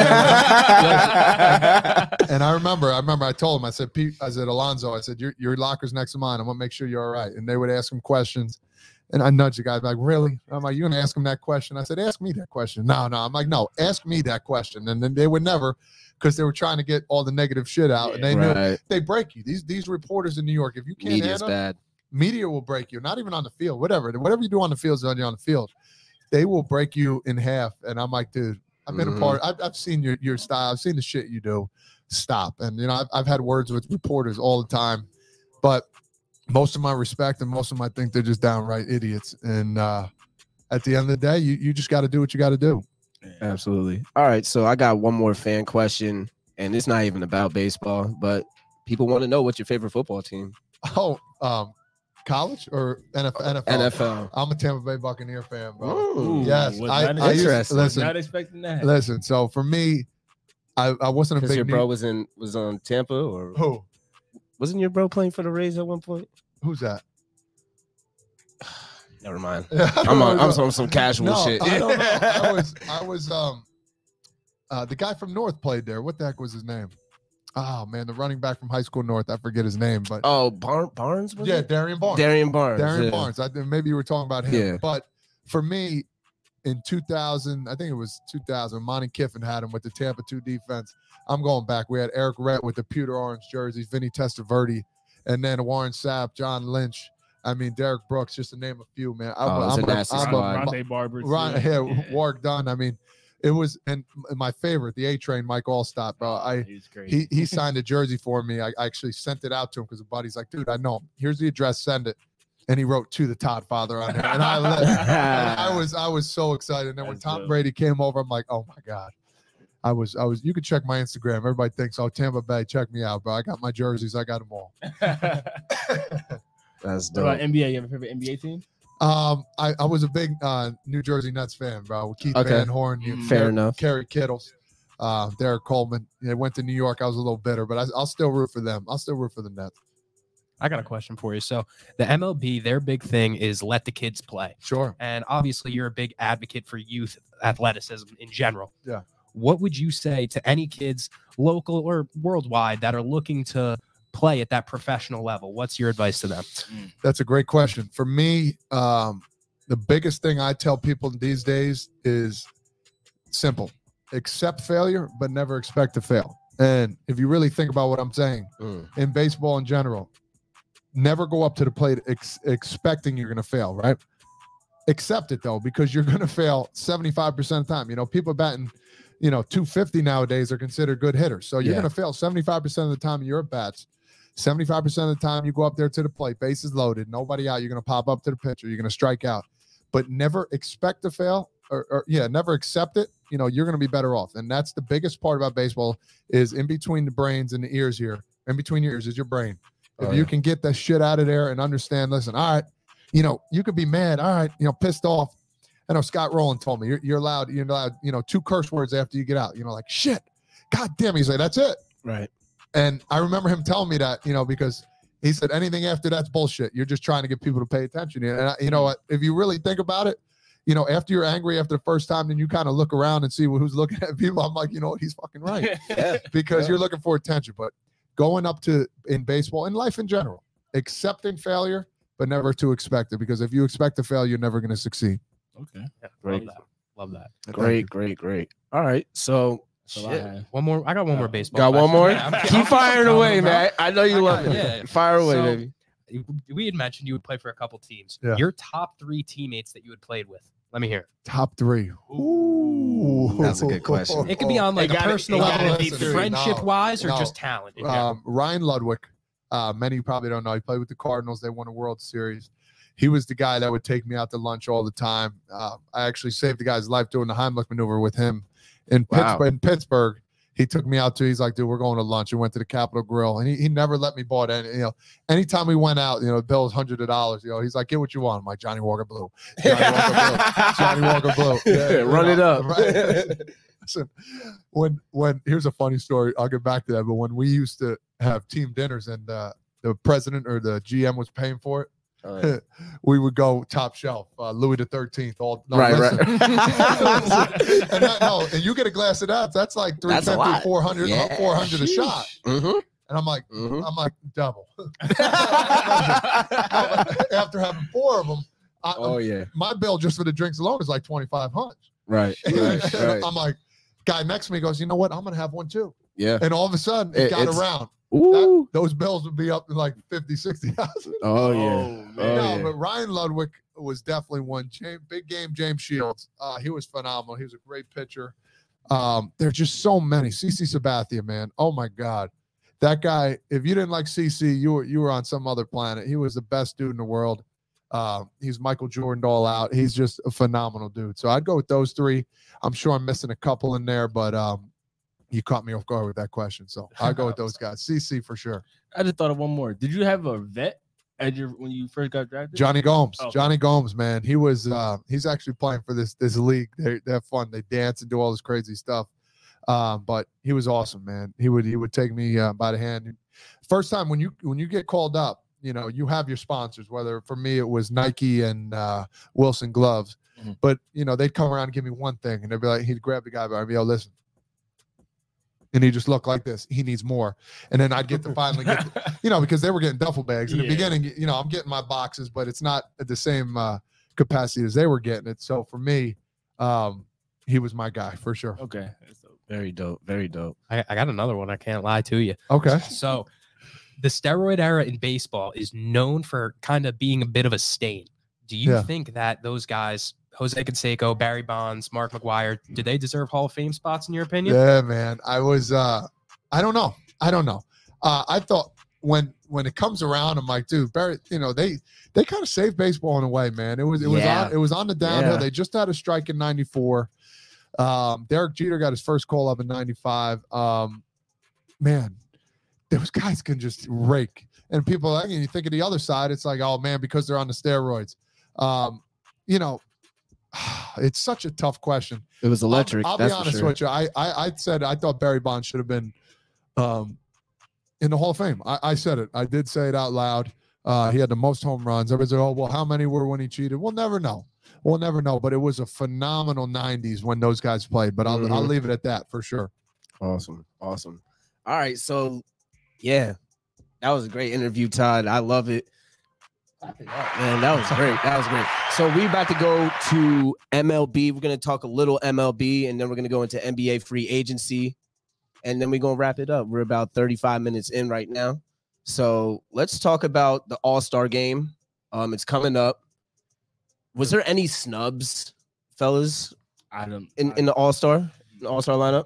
And I remember, I remember I told him, I said, Pete, I said, Alonzo, I said, your your locker's next to mine. I'm gonna make sure you're all right. And they would ask him questions. And I nudged the guy like, really? I'm like, you're gonna ask him that question? I said, ask me that question. No, no. I'm like, no, ask me that question. And then they would never, because they were trying to get all the negative shit out. And they knew Right. they break you. These these reporters in New York, if you can't Media's handle, bad. media will break you. Not even on the field, whatever. Whatever you do on the field is on you on the field. They will break you in half. And I'm like, dude, I've been Mhm. a part. I've, I've seen your your style. I've seen the shit you do. Stop. And you know, I've I've had words with reporters all the time, but most of my respect and most of them I think they're just downright idiots. And uh, at the end of the day, you you just got to do what you got to do. Absolutely. All right. So I got one more fan question, and it's not even about baseball, but people want to know what's your favorite football team. Oh, um, college or N F L? N F L. N F L. I'm a Tampa Bay Buccaneer fan, bro. Ooh, Yes, was I, not I used, interesting. Was listen, not expecting that. listen. So for me, I, I wasn't a Because big your New- bro was in was on Tampa, or Who? wasn't your bro playing for the Rays at one point? Who's that? Never mind. I I'm on. don't I'm know. on some casual No, shit. I don't know. I was, I was, um, uh, the guy from North played there. What the heck was his name? Oh man, the running back from high school North. I forget his name, but Oh, Bar- Barnes was yeah, it? Darian Barnes. Darian Barnes. Darian yeah. Barnes. I think maybe you were talking about him. Yeah. But for me, in two thousand, I think it was two thousand, Monty Kiffin had him with the Tampa two defense. I'm going back. We had Eric Rett with the pewter orange jerseys, Vinny Testaverde, and then Warren Sapp, John Lynch. I mean, Derek Brooks, just to name a few, man. I'm, Oh, it was I'm a nasty I'm squad. Rondé Barber. too. Right, yeah, Yeah. Warwick Dunn. I mean, it was, and my favorite, the A Train, Mike Allstott, bro. I He's great. he he signed a jersey for me. I, I actually sent it out to him because a buddy's like, dude, I know him. Here's the address, send it. And he wrote to the Todd Father on there. And I lit. And I was I was so excited. And then when That's Tom dope. Brady came over, I'm like, oh my God. I was I was you could check my Instagram. Everybody thinks, oh, Tampa Bay, check me out, bro. I got my jerseys, I got them all. That's What about dope. N B A? You have a favorite N B A team? Um, I, I was a big uh, New Jersey Nets fan, bro. With Keith Okay. Van Horn, you Mm. Fair Kerry- enough. Kerry Kittles, uh, Derek Coleman. They went to New York. I was a little bitter, but I, I'll still root for them. I'll still root for the Nets. I got a question for you. So the M L B, their big thing is let the kids play. Sure. And obviously you're a big advocate for youth athleticism in general. Yeah. What would you say to any kids, local or worldwide, that are looking to play at that professional level? What's your advice to them? That's a great question. For me, um, the biggest thing I tell people these days is simple: accept failure, but never expect to fail. And if you really think about what I'm saying, Mm. in baseball in general, never go up to the plate ex- expecting you're going to fail, right? Accept it though, because you're going to fail seventy-five percent of the time. You know, people batting, you know, two fifty nowadays are considered good hitters. So you're Yeah. going to fail seventy-five percent of the time in your at bats. seventy-five percent of the time you go up there to the plate, bases loaded, nobody out. You're going to pop up to the pitcher. You're going to strike out, but never expect to fail or, or yeah, never accept it. You know, you're going to be better off. And that's the biggest part about baseball is in between the brains and the ears here. In between your ears is your brain. If Oh, you yeah. can get that shit out of there and understand, listen, all right, you know, you could be mad. All right, you know, pissed off. I know Scott Rowland told me you're, you're allowed, you're allowed, you know, two curse words after you get out, you know, like shit, God damn. He's like, that's it. Right. And I remember him telling me that, you know, because he said anything after that's bullshit. You're just trying to get people to pay attention. And I, you know what? If you really think about it, you know, after you're angry after the first time, then you kind of look around and see who's looking at people. I'm like, you know what? He's fucking right Yeah. because Yeah. you're looking for attention. But going up to in baseball and life in general, accepting failure, but never to expect it. Because if you expect to fail, you're never going to succeed. Okay. Yeah, Great. Love that. Love that. Great, great, great. All right. So So I shit. have- One more. I got one more baseball. Got one question. more? Yeah, I'm- Keep I'm- firing I'm- away, I'm- man. I know you I love got it. it, yeah. Fire away, So- baby. We had mentioned you would play for a couple teams. Yeah. Your top three teammates that you had played with. Let me hear it. Top three. Ooh. That's a good question. It could be on like It a gotta- personal it gotta level, be three. friendship wise, or No. just talent. in general. Um, Ryan Ludwig. Uh, many probably don't know. He played with the Cardinals. They won a World Series. He was the guy that would take me out to lunch all the time. Uh, I actually saved the guy's life doing the Heimlich maneuver with him in, Wow. Pittsburgh, in Pittsburgh. He took me out to, he's like, dude, we're going to lunch. We went to the Capitol Grill, and he, he never let me buy any, you know, anytime we went out, you know, the bill was hundreds of dollars, you know, he's like, get what you want. I'm like, Johnny Walker Blue. Johnny Walker Blue. Johnny Walker Blue. Yeah, run it up. Right. Listen, when, when, here's a funny story. I'll get back to that. But when we used to have team dinners and uh, the president or the G M was paying for it, All right. we would go top shelf, uh, Louis the thirteenth. All no, Right, listen. right. and that, no, and you get a glass of that. That's like three That's a fifty, lot. four hundred, Yeah. four hundred a shot. Mm-hmm. And I'm like, Mm-hmm. I'm like double. After having four of them, I, Oh yeah. my bill just for the drinks alone is like twenty-five hundred. Right. Right. And Right. I'm like, guy next to me goes, you know what? I'm gonna have one too. Yeah. And all of a sudden, it, It- got it's- around. Ooh. That, those bills would be up to like fifty, sixty thousand. Oh yeah. Oh, man. Oh, no, yeah. but Ryan Ludwig was definitely one. James, big game, James Shields. Uh, he was phenomenal. He was a great pitcher. Um, there's just so many. C C Sabathia, man. Oh my God, that guy. If you didn't like C C, you were you were on some other planet. He was the best dude in the world. Uh, he's Michael Jordan all out. He's just a phenomenal dude. So I'd go with those three. I'm sure I'm missing a couple in there, but um, you caught me off guard with that question. So I'll go with those guys. C C for sure. I just thought of one more. Did you have a vet At your, when you first got drafted? Johnny Gomes. Oh. Johnny Gomes, man. He was uh he's actually playing for this this league. They they have fun. They dance and do all this crazy stuff. Um, but he was awesome, man. He would he would take me uh, by the hand. First time when you when you get called up, you know, you have your sponsors, whether for me it was Nike and uh Wilson gloves. Mm-hmm. But you know, they'd come around and give me one thing, and they'd be like, he'd grab the guy by me, yo, listen. And he just looked like this. He needs more. And then I'd get to finally get, the, you know, because they were getting duffel bags. In yeah. the beginning, you know, I'm getting my boxes, but it's not at the same uh, capacity as they were getting it. So for me, um, he was my guy for sure. Okay. Very dope. Very dope. I, I got another one. I can't lie to you. Okay. So the steroid era in baseball is known for kind of being a bit of a stain. Do you Yeah. think that those guys, Jose Canseco, Barry Bonds, Mark McGwire, do they deserve Hall of Fame spots in your opinion? Yeah, man. I was, uh, I don't know. I don't know. Uh, I thought when when it comes around, I'm like, dude, Barry, you know, they they kind of saved baseball in a way, man. It was it was Yeah. on, it was on the downhill. Yeah. They just had a strike in ninety-four. Um, Derek Jeter got his first call up in ninety-five. Um, man, those guys can just rake. And people, like, and you think of the other side, it's like, oh man, because they're on the steroids. Um, you know, it's such a tough question. It was electric. I'll, I'll that's be for honest sure. with you. I, I I said I thought Barry Bonds should have been um, in the Hall of Fame. I, I said it. I did say it out loud. Uh, he had the most home runs. Everybody said, oh, well, how many were when he cheated? We'll never know. We'll never know. But it was a phenomenal nineties when those guys played. But I'll, Mhm. I'll leave it at that for sure. Awesome. Awesome. All right. So, yeah, that was a great interview, Todd. I love it. Man, that was great. That was great. So we're about to go to M L B. We're going to talk a little M L B, and then we're going to go into N B A free agency, and then we're going to wrap it up. We're about thirty-five minutes in right now. So let's talk about the All-Star game. Um, it's coming up. Was there any snubs, fellas, I don't. in, I, in the All-Star, the All-Star lineup?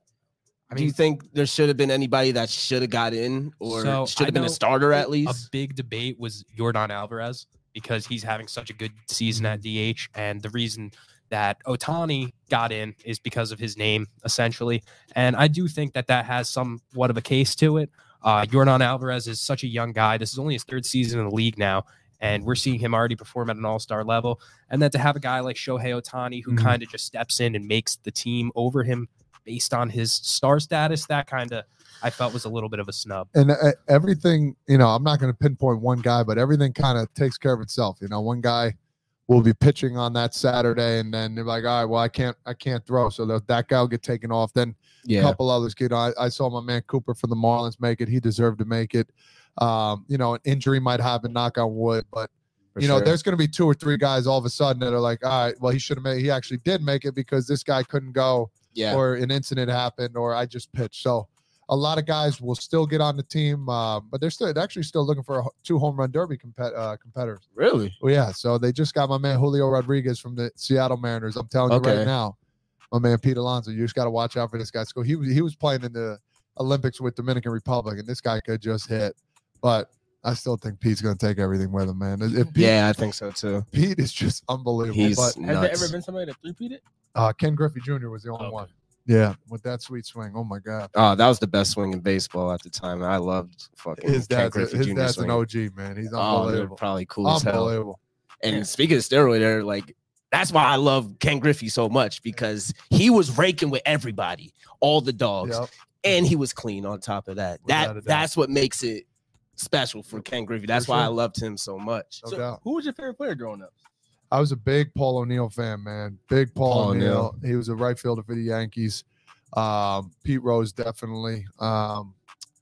I Do you mean, think there should have been anybody that should have got in or So, should I have been a know starter at a least? big debate was Yordan Alvarez because he's having such a good season at D H. And the reason that Ohtani got in is because of his name, essentially. And I do think that that has somewhat of a case to it. Uh, Yordan Alvarez is such a young guy. This is only his third season in the league now. And we're seeing him already perform at an all-star level. And then to have a guy like Shohei Ohtani who Mhm. kind of just steps in and makes the team over him based on his star status, that kind of I felt was a little bit of a snub. And uh, everything, you know, I'm not going to pinpoint one guy, but everything kind of takes care of itself. You know, one guy will be pitching on that Saturday, and then they're like, all right, well, I can't, I can't throw, so that, that guy will get taken off. Then a couple others get. I, I saw my man Cooper from the Marlins make it. He deserved to make it. Um, you know, an injury might happen, knock on wood, but For you know, sure. there's going to be two or three guys all of a sudden that are like, all right, well, he should have made. He actually did make it because this guy couldn't go. Yeah. Or an incident happened, or I just pitched. So a lot of guys will still get on the team, uh, but they're still they're actually still looking for a, two home run derby compet, uh, competitors. Really? Well, yeah. So they just got my man Julio Rodriguez from the Seattle Mariners. I'm telling you Okay. right now, my man Pete Alonso. You just got to watch out for this guy. So he was he was playing in the Olympics with Dominican Republic, and this guy could just hit. But I still think Pete's going to take everything with him, man. If Pete, Yeah, I think so too. Pete is just unbelievable. He's but has there nuts. ever been somebody that three-peated? uh, Ken Griffey Junior was the only Okay. one. Yeah, with that sweet swing. Oh my God. Oh, that was the best swing in baseball at the time. I loved fucking His Ken dad's, a, Griffey his Junior dad's an swing. O G, man. He's Oh, they're unbelievable. probably cool as hell. Unbelievable. And speaking of steroid era, like that's why I love Ken Griffey so much because he was raking with everybody, all the dogs, Yep. and he was clean on top of that. Without a That doubt. that's what makes it special for Ken Griffey. That's For why I sure. loved him so much. No So, doubt. who was your favorite player growing up? I was a big Paul O'Neill fan, man. Big Paul, Paul O'Neill. O'Neill. He was a right fielder for the Yankees. Um, Pete Rose, definitely. Um,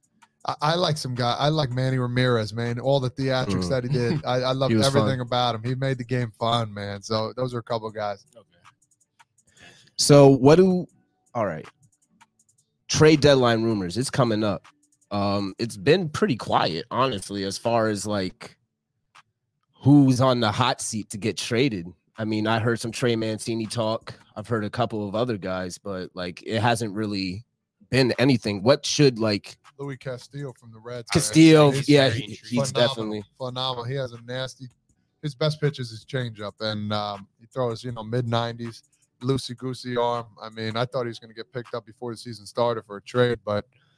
I, I like some guy. I like Manny Ramirez, man. All the theatrics Mm. that he did. I, I loved He was everything fun. about him. He made the game fun, man. So those are a couple of guys. Okay. So what do all right. Trade deadline rumors. It's coming up. Um, it's been pretty quiet, honestly, as far as like who's on the hot seat to get traded. I mean, I heard some Trey Mancini talk. I've heard a couple of other guys, but like it hasn't really been anything. What should like Louis Castillo from the Reds. Castillo? He's Yeah, very he- intriguing. he's phenomenal, definitely phenomenal. He has a nasty. His best pitch is his changeup, and um, he throws, you know, mid nineties, loosey goosey arm. I mean, I thought he was going to get picked up before the season started for a trade, but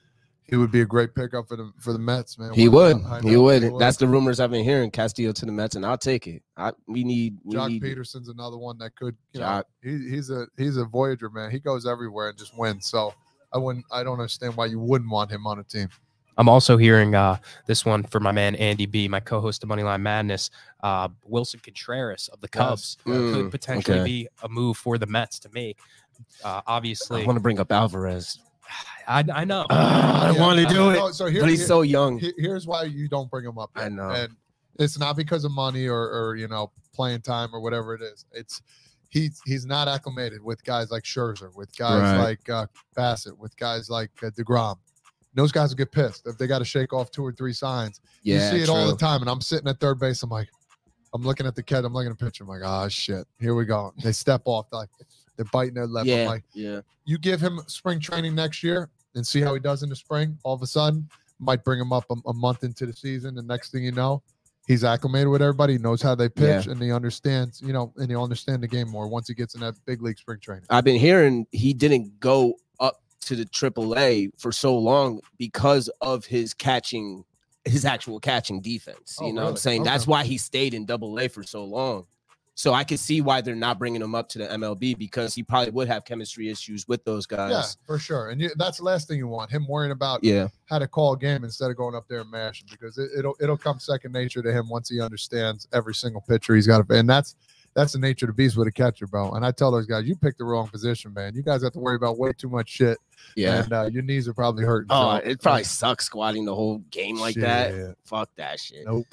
he would be a great pickup for the for the Mets, man. He Why would. not? I He know, would. That's the rumors I've been hearing. Castillo to the Mets, and I'll take it. I we need. We Jock need Peterson's another one that could. You know, Jock. he, he's a he's a Voyager, man. He goes everywhere and just wins. So I wouldn't. I don't understand why you wouldn't want him on a team. I'm also hearing uh, this one for my man Andy B, my co-host of Moneyline Madness. Uh, Wilson Contreras of the Cubs Yes. Mm, could potentially okay. be a move for the Mets to make. Uh, obviously, I want to bring up Alvarez. I, I know. I Yeah, want to do it, no, so here, but he's here- so young. he- here's why you don't bring him up. I yet. know. And it's not because of money or, or you know playing time or whatever it is. It's he's he's not acclimated with guys like Scherzer, with guys Right. like uh, Bassett, with guys like uh, DeGrom. Those guys will get pissed if they got to shake off two or three signs. Yeah, you see it all the true. time. And I'm sitting at third base. I'm like, I'm looking at the catch. I'm looking at the pitcher. I'm like, oh shit, here we go. They step off. Like they're biting their lip. I'm Yeah, like, yeah. you give him spring training next year and see how he does in the spring. All of a sudden, might bring him up a, a month into the season. And next thing you know, he's acclimated with everybody. He knows how they pitch, and he understands, you know, and he'll understand the game more once he gets in that big league spring training. I've been hearing he didn't go up to the triple A for so long because of his catching, his actual catching defense. You Oh, know what I'm really? saying? That's Okay. why he stayed in double A for so long. So I can see why they're not bringing him up to the M L B, because he probably would have chemistry issues with those Yeah, guys. for sure. And you, that's the last thing you want, him worrying about Yeah. how to call a game instead of going up there and mashing, because it, it'll it'll come second nature to him once he understands every single pitcher he's got to. And that's that's the nature of the beast with a catcher, bro. And I tell those guys, you picked the wrong position, man. You guys have to worry about way too much shit. Yeah. And uh, your knees are probably hurting. Oh, so- it probably sucks squatting the whole game like that. Shit. Fuck that shit. Nope.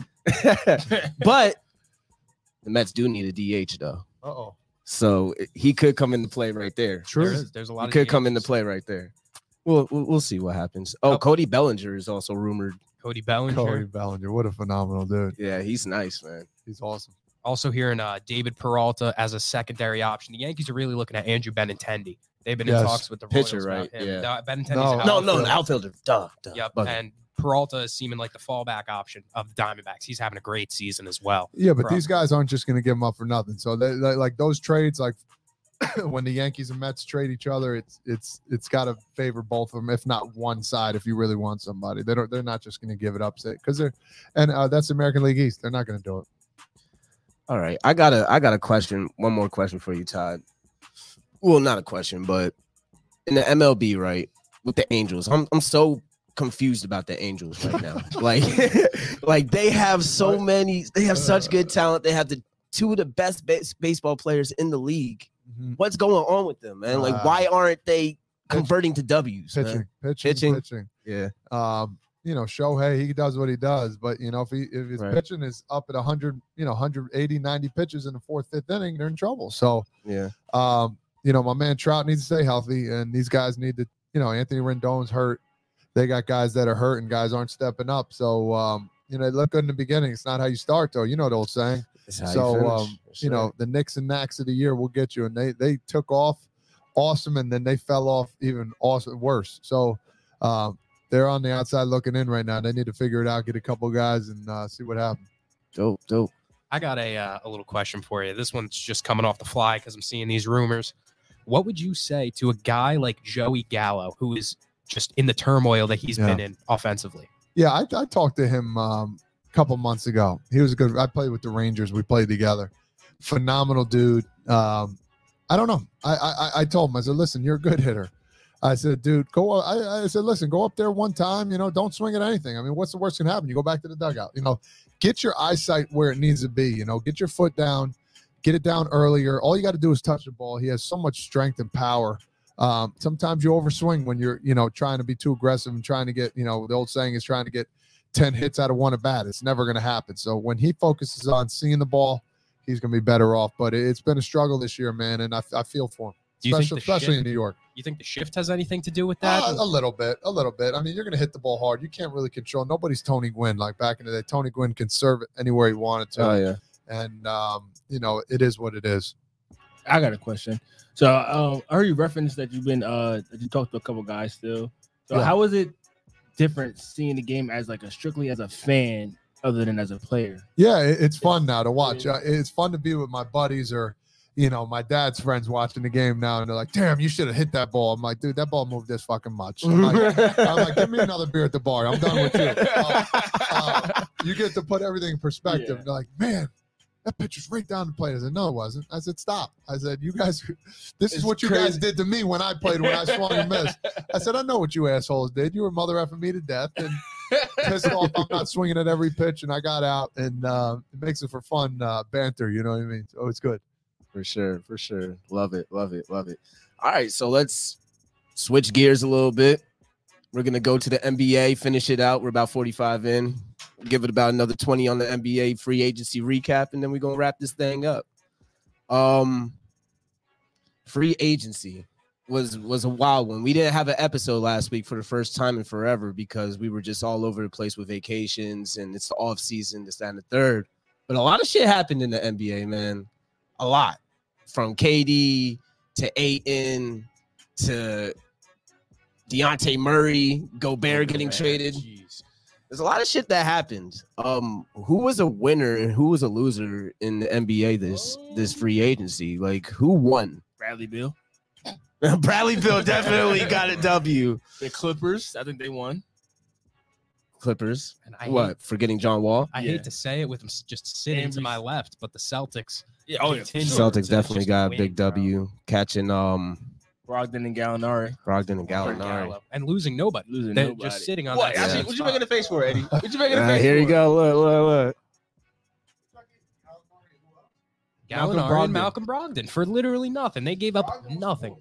But the Mets do need a D H though. Uh-oh. So it- he could come into play right there. There True. is, there's a lot He of could come into D Hs. play right there. We'll, we'll we'll see what happens. Oh, Oh. Cody Bellinger is also rumored. Cody Bellinger. Cody Bellinger. What a phenomenal dude. Yeah, he's nice, man. He's awesome. Also hearing uh, David Peralta as a secondary option. The Yankees are really looking at Andrew Benintendi. They've been Yes. in talks with the Pitcher, Royals about right? him. Yeah. No, Benintendi's No. an No, no, outfielder. the outfielder. Duh. duh. Yep. Bugger. And Peralta is seeming like the fallback option of the Diamondbacks. He's having a great season as well. Yeah, but Probably. these guys aren't just going to give him up for nothing. So they, they like those trades, like when the Yankees and Mets trade each other, it's it's it's got to favor both of them, if not one side. If you really want somebody, they don't. They're not just going to give it up, because they're, and uh, that's American League East. They're not going to do it. All right, I got a I got a question. One more question for you, Todd. Well, not a question, but in the M L B, right, with the Angels, I'm I'm so confused about the Angels right now. like, like they have so many. They have such good talent. They have the two of the best base, baseball players in the league. What's going on with them, man? Like, Uh, why aren't they converting to W's? Pitching, man? pitching, Pitching. pitching. Yeah. Um, you know, Shohei, he does what he does, but you know, if he if his Right. pitching is up at one hundred, you know, one eighty, ninety pitches in the fourth, fifth inning, they're in trouble. So, Yeah. um, you know, my man Trout needs to stay healthy, and these guys need to, you know, Anthony Rendon's hurt. They got guys that are hurt, and guys aren't stepping up. So, um, you know, they look good in the beginning. It's not how you start, though. You know the old saying. That's how So, finish. um, That's you right. know, the Knicks and Knacks of the year will get you, and they they took off awesome, and then they fell off even awesome worse. So, um, they're on the outside looking in right now. They need to figure it out, get a couple guys, and uh, see what happens. dope, dope. I got a uh, a little question for you. This one's just coming off the fly because I'm seeing these rumors. What would you say to a guy like Joey Gallo, who is just in the turmoil that he's Yeah. been in offensively? Yeah, I, I talked to him um, a couple months ago. He was a good. I played with the Rangers. We played together. Phenomenal dude. Um, I don't know. I, I I told him. I said, listen, you're a good hitter. I said, dude, go. I, I said, listen, go up there one time. You know, don't swing at anything. I mean, what's the worst that can happen? You go back to the dugout. You know, get your eyesight where it needs to be. You know, get your foot down, get it down earlier. All you got to do is touch the ball. He has so much strength and power. Um, sometimes you overswing when you're, you know, trying to be too aggressive and trying to get, you know, the old saying is trying to get ten hits out of one at bat. It's never going to happen. So when he focuses on seeing the ball, he's going to be better off. But it- it's been a struggle this year, man, and I, I feel for him, Do you think especially, the especially shift- in New York. You think the shift has anything to do with that? Uh, a little bit, a little bit. I mean, you're going to hit the ball hard. You can't really control. Nobody's Tony Gwynn like back in the day. Tony Gwynn can serve it anywhere he wanted to. Oh yeah. And, um, you know, it is what it is. I got a question. So um, I heard you reference that you've been uh that you talked to a couple guys still. So Yeah. how is it different seeing the game as like a strictly as a fan other than as a player? Yeah, it, it's fun now to watch. Uh, it's fun to be with my buddies or, you know, my dad's friends watching the game now, and they're like, "Damn, you should have hit that ball." I'm like, "Dude, that ball moved this fucking much." I'm like, I'm like "Give me another beer at the bar. I'm done with you." Uh, uh, you get to put everything in perspective. Yeah. They're like, "Man, that pitcher's right down the plate." I said, "No, it wasn't." I said, "Stop." I said, "You guys, this It's is what you crazy. guys did to me when I played, when I swung and missed." I said, "I know what you assholes did. You were mother effing me to death and pissed off I'm not swinging at every pitch, and I got out, and uh, it makes it for fun uh, banter. You know what I mean? So it's good." For sure, for sure. Love it, love it, love it. All right, so let's switch gears a little bit. We're gonna go to the N B A, finish it out. We're about forty-five in. Give it about another twenty on the N B A free agency recap, and then we're gonna wrap this thing up. Um, free agency was was a wild one. We didn't have an episode last week for the first time in forever because we were just all over the place with vacations and it's the off season, this, that, and the third. But a lot of shit happened in the N B A, man. A lot, from K D to Ayton to Dejounte Murray, Gobert getting Man, traded. jeez. There's a lot of shit that happened. Um, who was a winner and who was a loser in the N B A this this free agency? Like, who won? Bradley Beal. Bradley Beal definitely got a W. The Clippers. I think they won. Clippers. And I What? hate, For getting John Wall? I Yeah. hate to say it with him s- just sitting And to we- my left, but the Celtics. Yeah. Oh, yeah. continue Celtics to definitely just got a win, big bro. W, catching um Brogdon and Gallinari. Brogdon and For Gallinari. Gallo. And losing nobody. Losing They're nobody. just sitting on What? that. Actually, same what you spot. making the face for, Eddie? What you making the Uh, face here for? you go. Look, look, look. Malcolm Gallinari Brogdon. and Malcolm Brogdon for literally nothing. They gave up nothing.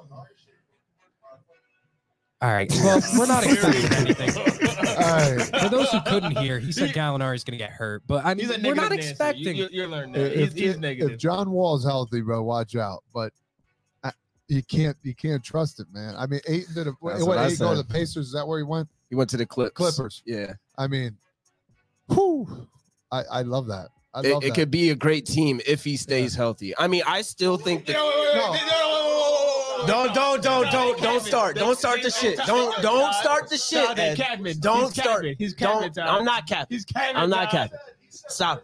All right. Well, we're not expecting anything. All right. For those who couldn't hear, he said Gallinari's going to get hurt, but I mean, He's a we're not negative Nancy. expecting. You, you're learning that. If, He's, he's if- negative. if John Wall's healthy, bro, watch out. But I, you can't you can't trust it, man. I mean, Ayton did a what, That's what I Ayton go to the said. Pacers? Is that where he went? He went to the Clips. Clippers. Yeah. I mean, whew, I, I love that. I It, love it that. could be a great team if he stays healthy. I mean, I still think that. Don't, don't, don't, don't, don't start. Don't start the shit. Don't, don't start the shit. Ed. Catman. Don't He's start. Catman. He's Catman. Don't. I'm not capping. He's Catman. I'm not time. capping. Stop.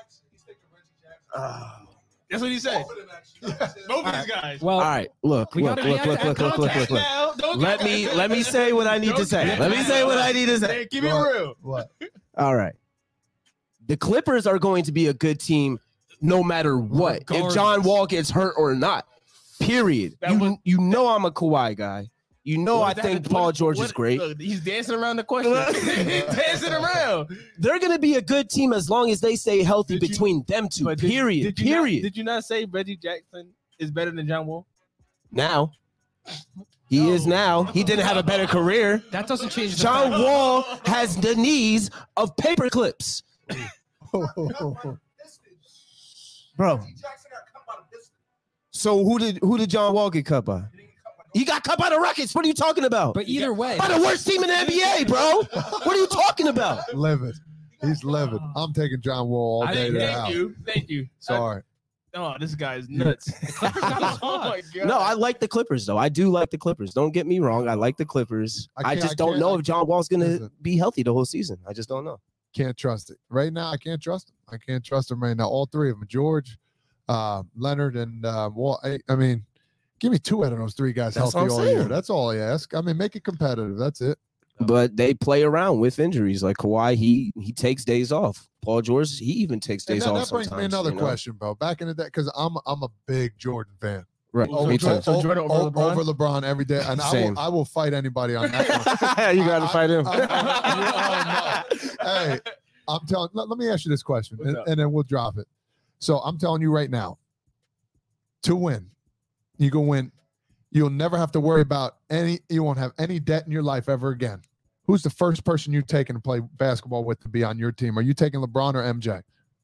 Uh, That's what he said. Both of these guys. Well, all right. Look. We Look. gotta- Look. we Look. gotta Look. have Look. Look. Look. Look. Now, don't Let get- me. Let me say what I need to Don't say. get- Let me say what I need to say. Hey, keep it What? real. What? All right. The Clippers are going to be a good team no matter what. If John Regardless. Wall gets hurt or not. Period. That You, was- you know I'm a Kawhi guy. You know What I was that? think What- Paul George what- is great. Look, he's dancing around the question. he's dancing around. They're going to be a good team as long as they stay healthy Did you- between them two. But did- Period. Did you not- Period. did you not say Reggie Jackson is better than John Wall? Now, he is now. He didn't have a better career. that doesn't change. The John fact- Wall has the knees of paper clips. Bro. So who did who did John Wall get cut by? He got cut by the Rockets. What are you talking about? But either way, By the worst team in the N B A, bro. What are you talking about? livid. He's livid. I'm taking John Wall all I day think, to the thank house. you. Thank you. Sorry. Oh, this guy's nuts. oh my god. No, I like the Clippers though. I do like the Clippers. Don't get me wrong. I like the Clippers. I I, can't- just I don't can't- know I- if John Wall's gonna Listen. be healthy the whole season. I just don't know. Can't trust it. Right now, I can't trust him. I can't trust him right now. All three of them, George, uh, Leonard, and uh, Wall. I, I mean, give me two out of those three guys That's healthy what I'm all year. saying. That's all I ask. I mean, make it competitive. That's it. But they play around with injuries. Like Kawhi, he he takes days off. Paul George, he even takes And days that, off. that brings me sometimes, another you know? question, bro. Back in the day, because I'm I'm a big Jordan fan. Right. So me Jordan- too. so Jordan over O- LeBron? over LeBron every day, and I will, Same. I will fight anybody on that one. you gotta I- fight him. I- I- I- hey, I'm telling. Let, let me ask you this question, What's and, up? and then we'll drop it. So I'm telling you right now, to win, you can win. You'll never have to worry about any. You won't have any debt in your life ever again. Who's the first person you're taking to play basketball with to be on your team? Are you taking LeBron or M J?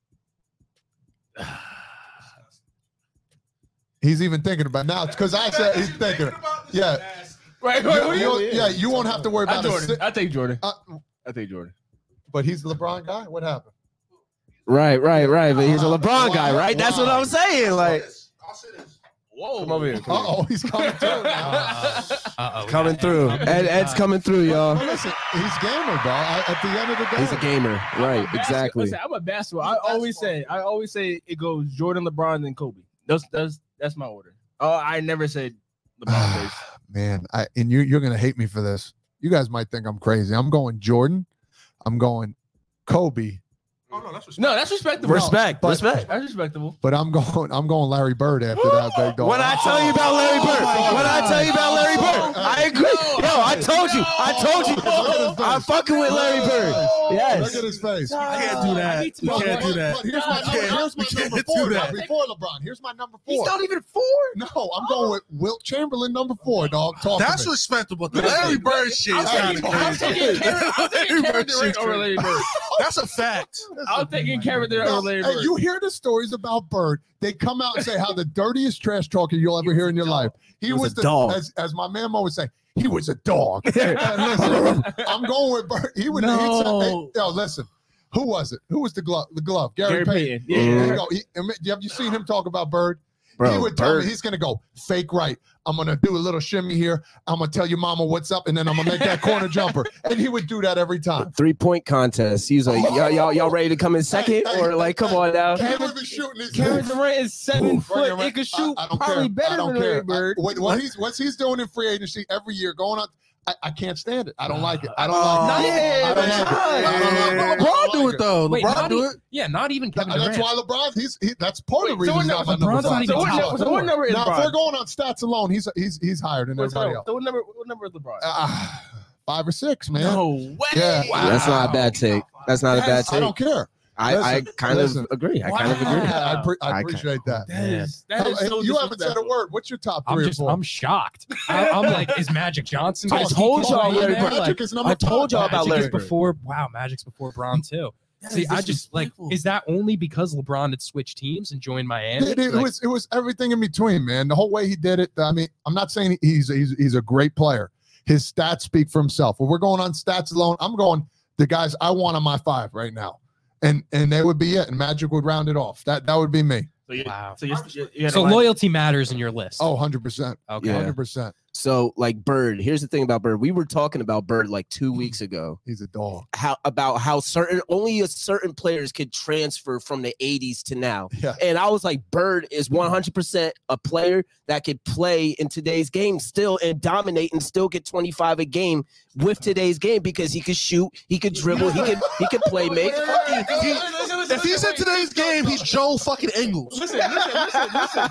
He's even thinking about now because I said he's thinking. Yeah, Right, You- right, right, you- right, yeah. You won't have to worry I about a Jordan. si- I take Jordan. uh, I take Jordan. but he's the LeBron guy. What happened? Right, right, right. But he's a LeBron guy, right? That's what I'm saying. Like, Whoa. come over here. Uh Come here. oh, he's coming through now. Uh, uh-oh, we Coming got through. Ed Ed, Ed's coming through, y'all. Well, listen, he's gamer, bro. I, at the end of the day, He's a gamer. Right, Basket- exactly. Listen, I'm a basketball. I always say, I always say it goes Jordan, LeBron, then Kobe. That's that's that's my order. Oh, I never said LeBron first. Man, I and you you're gonna hate me for this. You guys might think I'm crazy. I'm going Jordan. I'm going Kobe. Oh no, that's respect. No, that's respectable. Respect, but- respect. That's respectable. But I'm going I'm going Larry Bird after that big dog. What I tell you about Larry Bird? What I tell you about Larry Bird? I agree. Yo, I told you. I told you. I'm fucking with Larry Bird. Look Yes. at his face. You can't do that. You But- can't do that. But here's my, You can't- here's my you can't number do four. that. Now, before LeBron, here's my number He's four. not even four. No, I'm going with Wilt Chamberlain, number four, dog. Talk That's to me. respectable. The Larry Bird shit is I'm kind of taking, I'm crazy. taking Kevin, I'm taking Larry Kevin Bird Durant shit's over Larry Bird. That's a fact. I'm taking Kevin Durant Now, over Larry hey, Bird. you hear the stories about Bird. They come out and say how the dirtiest trash talker you'll ever hear in your life. He, was was, a the dog. As, as my man Mo would say, he was a dog. And listen, I'm going with Bird. He would. No. he'd say, hey, yo, listen. Who was it? Who was the glove? The glove. Gary, Gary Payton. Payton. Yeah. There you go. He, have you seen him talk about Bird? Bro, he would tell Bird. me he's gonna go fake right. I'm gonna do a little shimmy here. I'm gonna tell your mama what's up, and then I'm gonna make that corner jumper. And he would do that every time. Three point contest. He's like, y'all, y'all, y'all ready to come in second, Hey, or like, come on now? He would be shooting his Kevin Durant is seven Ooh, foot. right, He could shoot I, I don't probably care. better I don't than Larry care. Bird. I, what, what he's what he's doing in free agency every year, going on. I, I can't stand it. I don't like it. I don't Oh, like it. yeah, I don't that's like it. fine. I don't like it. I don't LeBron like do it though. Wait, LeBron not do e- it. Yeah, not even That- Kevin that's Durant. why LeBron. He's he, that's part of the Wait, so reason what he's not my number- number LeBron's not five. even So what, top number, so what number is Now, if LeBron? we're going on stats alone, he's he's he's higher than What's everybody up? else. So what number? What number is LeBron? Uh, five or six, man. No way. Yeah. That's not a bad take. That's not a bad I take. don't care. I, I Listen, kind listen. of agree. I kind of Wow. agree. I, pre- I I appreciate that. That is, that is Hey, so you haven't said a disrespectful. word. What's your top I'm three just, or four? I'm shocked. I, I'm like, is Magic Johnson? I gonna told keep y'all going Larry in there? Bird. Magic Like, is number I told y'all five. about Magic Larry is Bird. before. Wow, Magic's before Bron too. That See, is I just like, disrespectful. is that only because LeBron had switched teams and joined Miami? It, it Like, was it was everything in between, man. The whole way he did it. I mean, I'm not saying he's he's he's a great player. His stats speak for himself. When we're going on stats alone, I'm going the guys I want on my five right now, and and they would be it, and Magic would round it off. That that would be me. So you, Wow. So, you're, you're, you had so a line- loyalty matters in your list. Oh, one hundred percent. okay. Yeah. one hundred percent. So, like Bird, here's the thing about Bird. We were talking about Bird like two weeks ago. He's a dog. How about how certain only a certain players could transfer from the eighties to now. Yeah. And I was like, Bird is one hundred percent a player that could play in today's game still and dominate and still get twenty-five a game with today's game because he could shoot, he could dribble, he could he could play make. If he's in today's game, he's Joe fucking Ingles. Listen, listen, listen,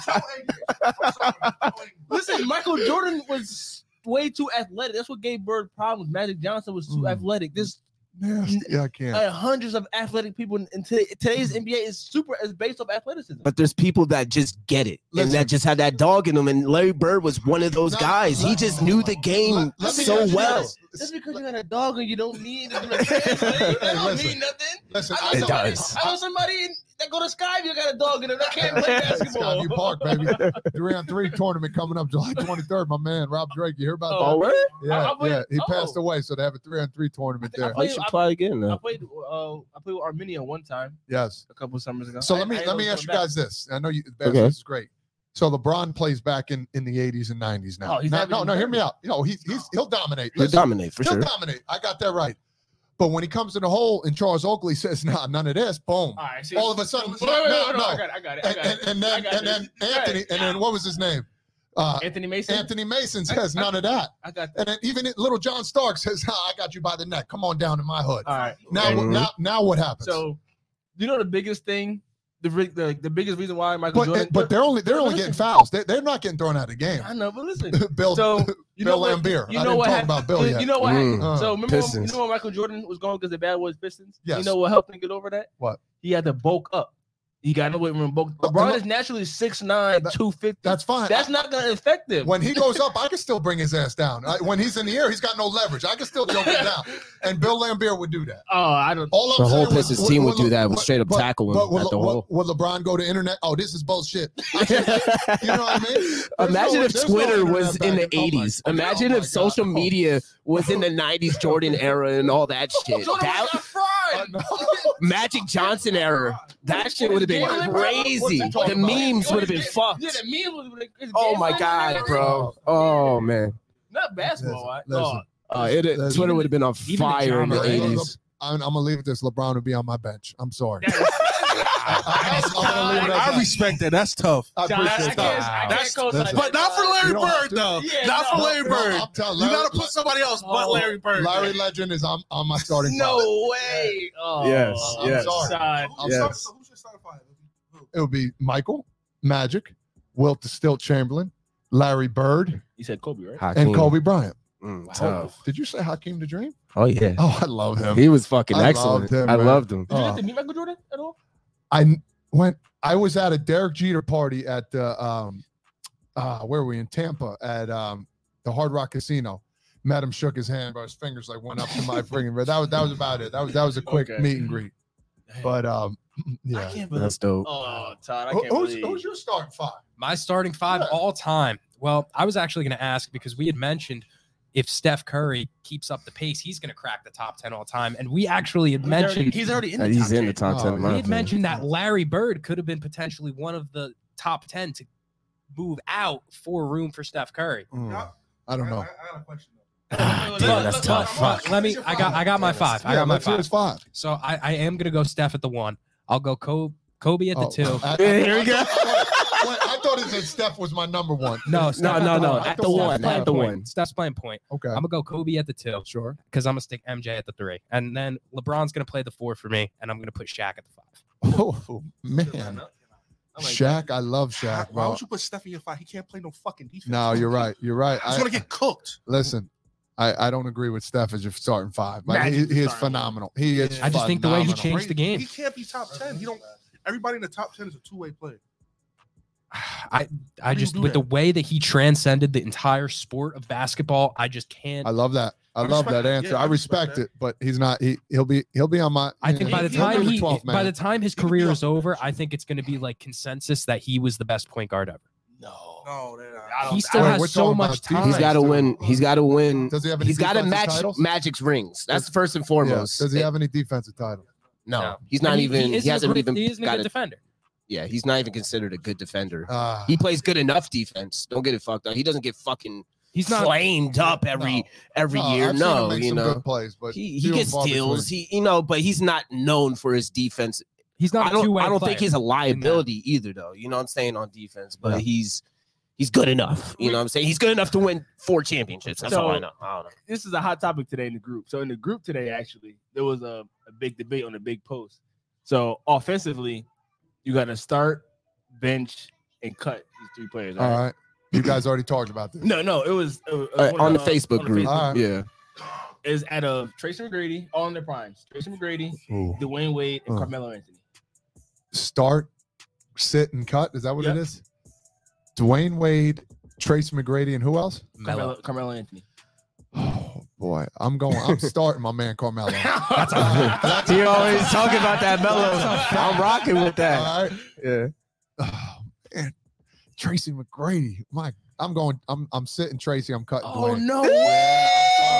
listen. Listen, Michael Jordan was way too athletic. That's what gave Bird problems. Magic Johnson was too Mm. athletic. There's Yeah, yeah, I can't. uh, hundreds of athletic people, in, in today, today's N B A is super is based off athleticism. But there's people that just get it and Listen. that just have that dog in them. And Larry Bird was one of those No, guys. He let- just knew the game let- let me so ask you well. this. Just because you got a dog and you don't need to do a that don't Listen. mean nothing. Listen, I know I know, It somebody, does. I know somebody in, that go to Skyview got a dog in it that can't play basketball. Skyview Park, baby. Three on three tournament coming up July twenty-third. My man, Rob Drake. You hear about Oh, Oh, word? that? Yeah, I played- yeah. He oh. passed away, so they have a three on three tournament I there. played- I should play again. I Though. played. Uh, I played with Armenia one time Yes. a couple summers ago. So I- let me I let me know ask you coming guys this. I know you Okay. this is great. So LeBron plays back in, in the eighties and nineties now. Oh, he's Now- having- no, no, hear me out. You know, he's he's he'll dominate. He'll Listen, dominate for he'll sure. dominate. I got that right. But when he comes in the hole and Charles Oakley says, "Nah, none of this," boom. All right, see, All of a sudden, wait, wait, wait, no, wait, no. I got it. I got it. I And, got and, it. and I then got and then this. Anthony Right. and then what was his name? Uh, Anthony Mason. Anthony Mason says none of that. I got that. And then even it- little John Stark says, "Ah, I got you by the neck. Come on down to my hood." All right. Now, Mhm. now, now what happens? So, you know the biggest thing, the re- the, the biggest reason why Michael but Jordan. but they're only they're only getting fouls. They, they're not getting thrown out of the game. I know, but listen. Bill, So you Bill know what? Lambier. You I know didn't what talk happened? about Bill you, yet. you know what? Mm. happened? Uh, so remember, when, Pistons. you know when Michael Jordan was going because the bad boys Pistons. Yes. You know what helped him get over that? What? He had to bulk up. He got to wait when bulk. But- LeBron but- is naturally six nine, That- two fifty. That's fine. That's not going to affect him. When he goes up, I can still bring his ass down. I, when he's in the air, he's got no leverage. I can still choke him down. And Bill Lambier would do that. Oh, I don't. All I'm The whole saying was- Pistons team would do Le- that, would but- straight up but- tackle him but would, at the would- hole. would LeBron go to internet? Oh, this is bullshit. I can't- you know what I mean? There's Imagine no- if there's no Twitter internet was back in the oh my- eighties. oh my Imagine God. if social Oh. media was in the nineties Jordan era and all that shit. Jordan That got fried. Uh, no. Magic Johnson era, that shit would have been Jalen Brown, crazy. what's he The talking about? memes would have been fucked. Yeah, the memes was. it's Oh game my time god, and bro. everything. Oh man. Not basketball. Listen, right? listen. Oh, Uh, it, Even Twitter the- would have been on even the fire in the John Morant- eighties. I'm, I'm gonna leave it this. LeBron would be on my bench. I'm sorry. that is- I, I'm gonna leave it at I that. respect that. That's tough. I John, I appreciate can't, that. I can't That's- co-sign that's- that. But not for Larry You don't have Bird, to. though. Yeah, not for no, Larry No, Bird. I'm telling You Larry, gotta put somebody else but Oh, Larry Bird. Larry there. Legend is on, on my starting five. No way. Oh, Yes, I'm yes. sorry. Son. I'm Yes. sorry. So who's your starting five? Who? It would be Michael, Magic, Wilt the Stilt Chamberlain, Larry Bird, You said Kobe, right? Hakeem. and Kobe Bryant. Mm, Wow. tough. Did you say Hakeem the Dream? Oh yeah. Oh, I love him. He was fucking I excellent. loved him, I man. loved him. Did you Oh. get to meet Michael Jordan at all? I n- went. I was at a Derek Jeter party at the um, uh, where were we in Tampa at um, the Hard Rock Casino. Met him, shook his hand, but his fingers like went up to my friggin' but that was that was about it. That was that was a quick Okay. meet and greet. But um, I yeah. can't believe. That's dope. Oh, Todd, I Who- can't who's, believe. who's your starting five? My starting five Yeah. all time. Well, I was actually going to ask because we had mentioned if Steph Curry keeps up the pace, he's going to crack the top ten all time. And we actually had He's already- mentioned he's already in Uh, the He's top in the ten. top ten. Oh, in my we had opinion. mentioned that Larry Bird could have been potentially one of the top ten to move out for room for Steph Curry. Mm, I don't know. I, I got a question. Damn, that's But- tough. but Fuck. let me. I got. I got my five. I Yeah, got my let's hear five. his five. So I, I am gonna go Steph at the one. I'll go Kobe, Kobe at the Oh, two. I, I, Yeah, here we I go. thought- I, I thought it said Steph was my number one. No, No, Steph no, at the no. one. At the Steph's one. playing At the point. one. Steph's playing point. Okay, I'm gonna go Kobe at the two sure. because I'm gonna stick M J at the three, and then LeBron's gonna play the four for me, and I'm gonna put Shaq at the five. Oh man, Shaq, I love Why, Shaq, why bro. would you put Steph in your five? He can't play no fucking defense. No, you're right. You're right. He's I, gonna get cooked. listen, I, I don't agree with Steph as your starting five. Like, he, Magic's he is starting. phenomenal. He is. I just think the way he phenomenal. changed the game. He can't be top ten. He don't. Everybody in the top ten is a two way player. I I do you just do with that? the way that he transcended the entire sport of basketball, I just can't. I love that. I, I love respect that that. answer. Yeah, I I respect, respect it, but he's not. He he'll be he'll be on my. I think by the He'll time be the he twelfth by the man. time his He could be career up is there. over, I think it's going to be like consensus that he was the best point guard ever. No. No, they're not. I don't- He still Wait, has we're so talking much about time. defense. He's got to too. win. He's got to win. Does he have any He's got to defensive match titles? Magic's rings. That's first and Yeah. foremost. Does he have any defensive title? No, No. he's not And he- even. He, He, isn't a hasn't great- even He isn't a got good it. defender. Yeah, he's not even considered a good defender. Uh, He plays good enough defense. Don't get it fucked up. He doesn't get fucking He's not. flamed up every no. every No, year. I've seen him No, make you some know. good plays, but He, he few gets and far steals. between. He you know, but he's not known for his defense. He's not I a don't two-way I don't player. think he's a liability either, though. You know what I'm saying on defense, but Yeah. he's he's good enough. You know what I'm saying? He's good enough to win four championships. That's So- all I know. I don't know. This is a hot topic today in the group. So in the group today, actually, there was a, a big debate on the big post. So offensively, you got to start, bench, and cut these three players. All right. You guys already talked about this. No, no, it was, it was Uh, on the uh, Facebook on group. All right. Yeah. Is out of Tracy McGrady, all in their primes. Tracy McGrady, Ooh. Dwayne Wade, and Uh. Carmelo Anthony. Start, sit, and cut. Is that what Yep. it is? Dwayne Wade, Trace McGrady, and who else? Carmelo, Carmelo Anthony. Oh boy, I'm going. I'm starting my man Carmelo. That's a, he always talking about that Melo. I'm rocking with that. All right. Yeah. Oh, man. Tracy McGrady. My, I'm going. I'm I'm sitting Tracy. I'm cutting. Oh, Dwayne. no way.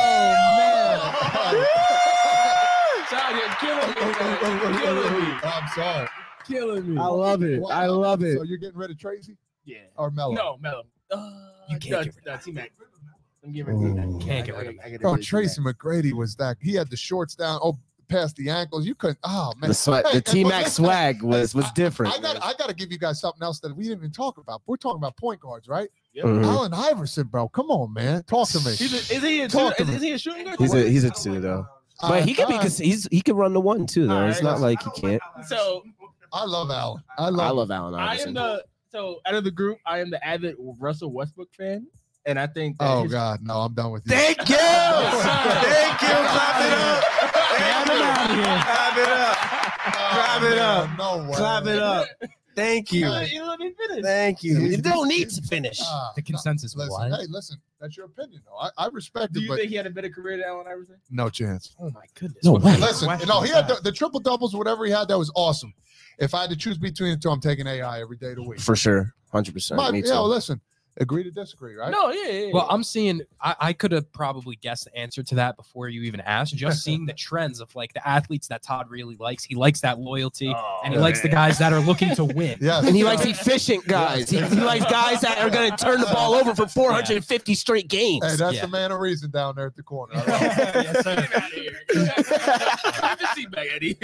Child, you're killing me. man. You're killing me. I'm sorry. Killing me. I love it. Well, I love So it. you're getting rid of Tracy Yeah. or Melo? No, Melo. Uh, You can't no, get rid no, of T-Mac. I'm getting rid of T-Mac. Ooh. Can't I- get I- rid of I- I gotta Bro, get rid of Tracy T-Mac. McGrady was that. He had the shorts down. Oh, past the ankles. You couldn't. Oh man. The swag, Hey, the and- but T Mac listen, swag was was I- different. I got I got to give you guys something else that we didn't even talk about. We're talking about point guards, right? Yep. Mhm. Allen Iverson, bro. Come on, man. Talk to me. He's a, is he a Talk two, to is, me. is he a shooting guard? He's a he's a two though. But he could be I, because he's he can run the one too though. All It's right. not like he can't. So I love Allen. I love. I love Allen I am Iverson. the so out of the group, I am the avid Russell Westbrook fan, and I think that Oh his- God, no! I'm done with you. Thank you. Thank you. Clap it up. Clap it up. Clap it up. Clap it up. No way. Clap it up. Thank You you. let- you let me finish. Thank you. You don't need to finish. Ah, The consensus no, was listen, what? hey, listen. That's your opinion, though. I, I respect Do it, you but think he had a better career than Allen Iverson? no chance. Oh my goodness. No What way. kind of Listen, question no, is he had that? the, the triple doubles, whatever he had, that was awesome. If I had to choose between the two, I'm taking A I every day of the week. For sure. one hundred percent. My, Me yeah, too. listen, Agree to disagree, right? No, yeah, yeah. Well, I'm seeing. I, I could have probably guessed the answer to that before you even asked. Just seeing the trends of like the athletes that Todd really likes. He likes that loyalty, Oh, and he man. likes the guys that are looking to win. Yeah, And he likes efficient guys. He, he likes guys that are going to turn the ball over for four hundred fifty straight games. Hey, that's Yeah. the man of reason down there at the corner. Yes, sir. Get out of here. Have the seat back, Eddie.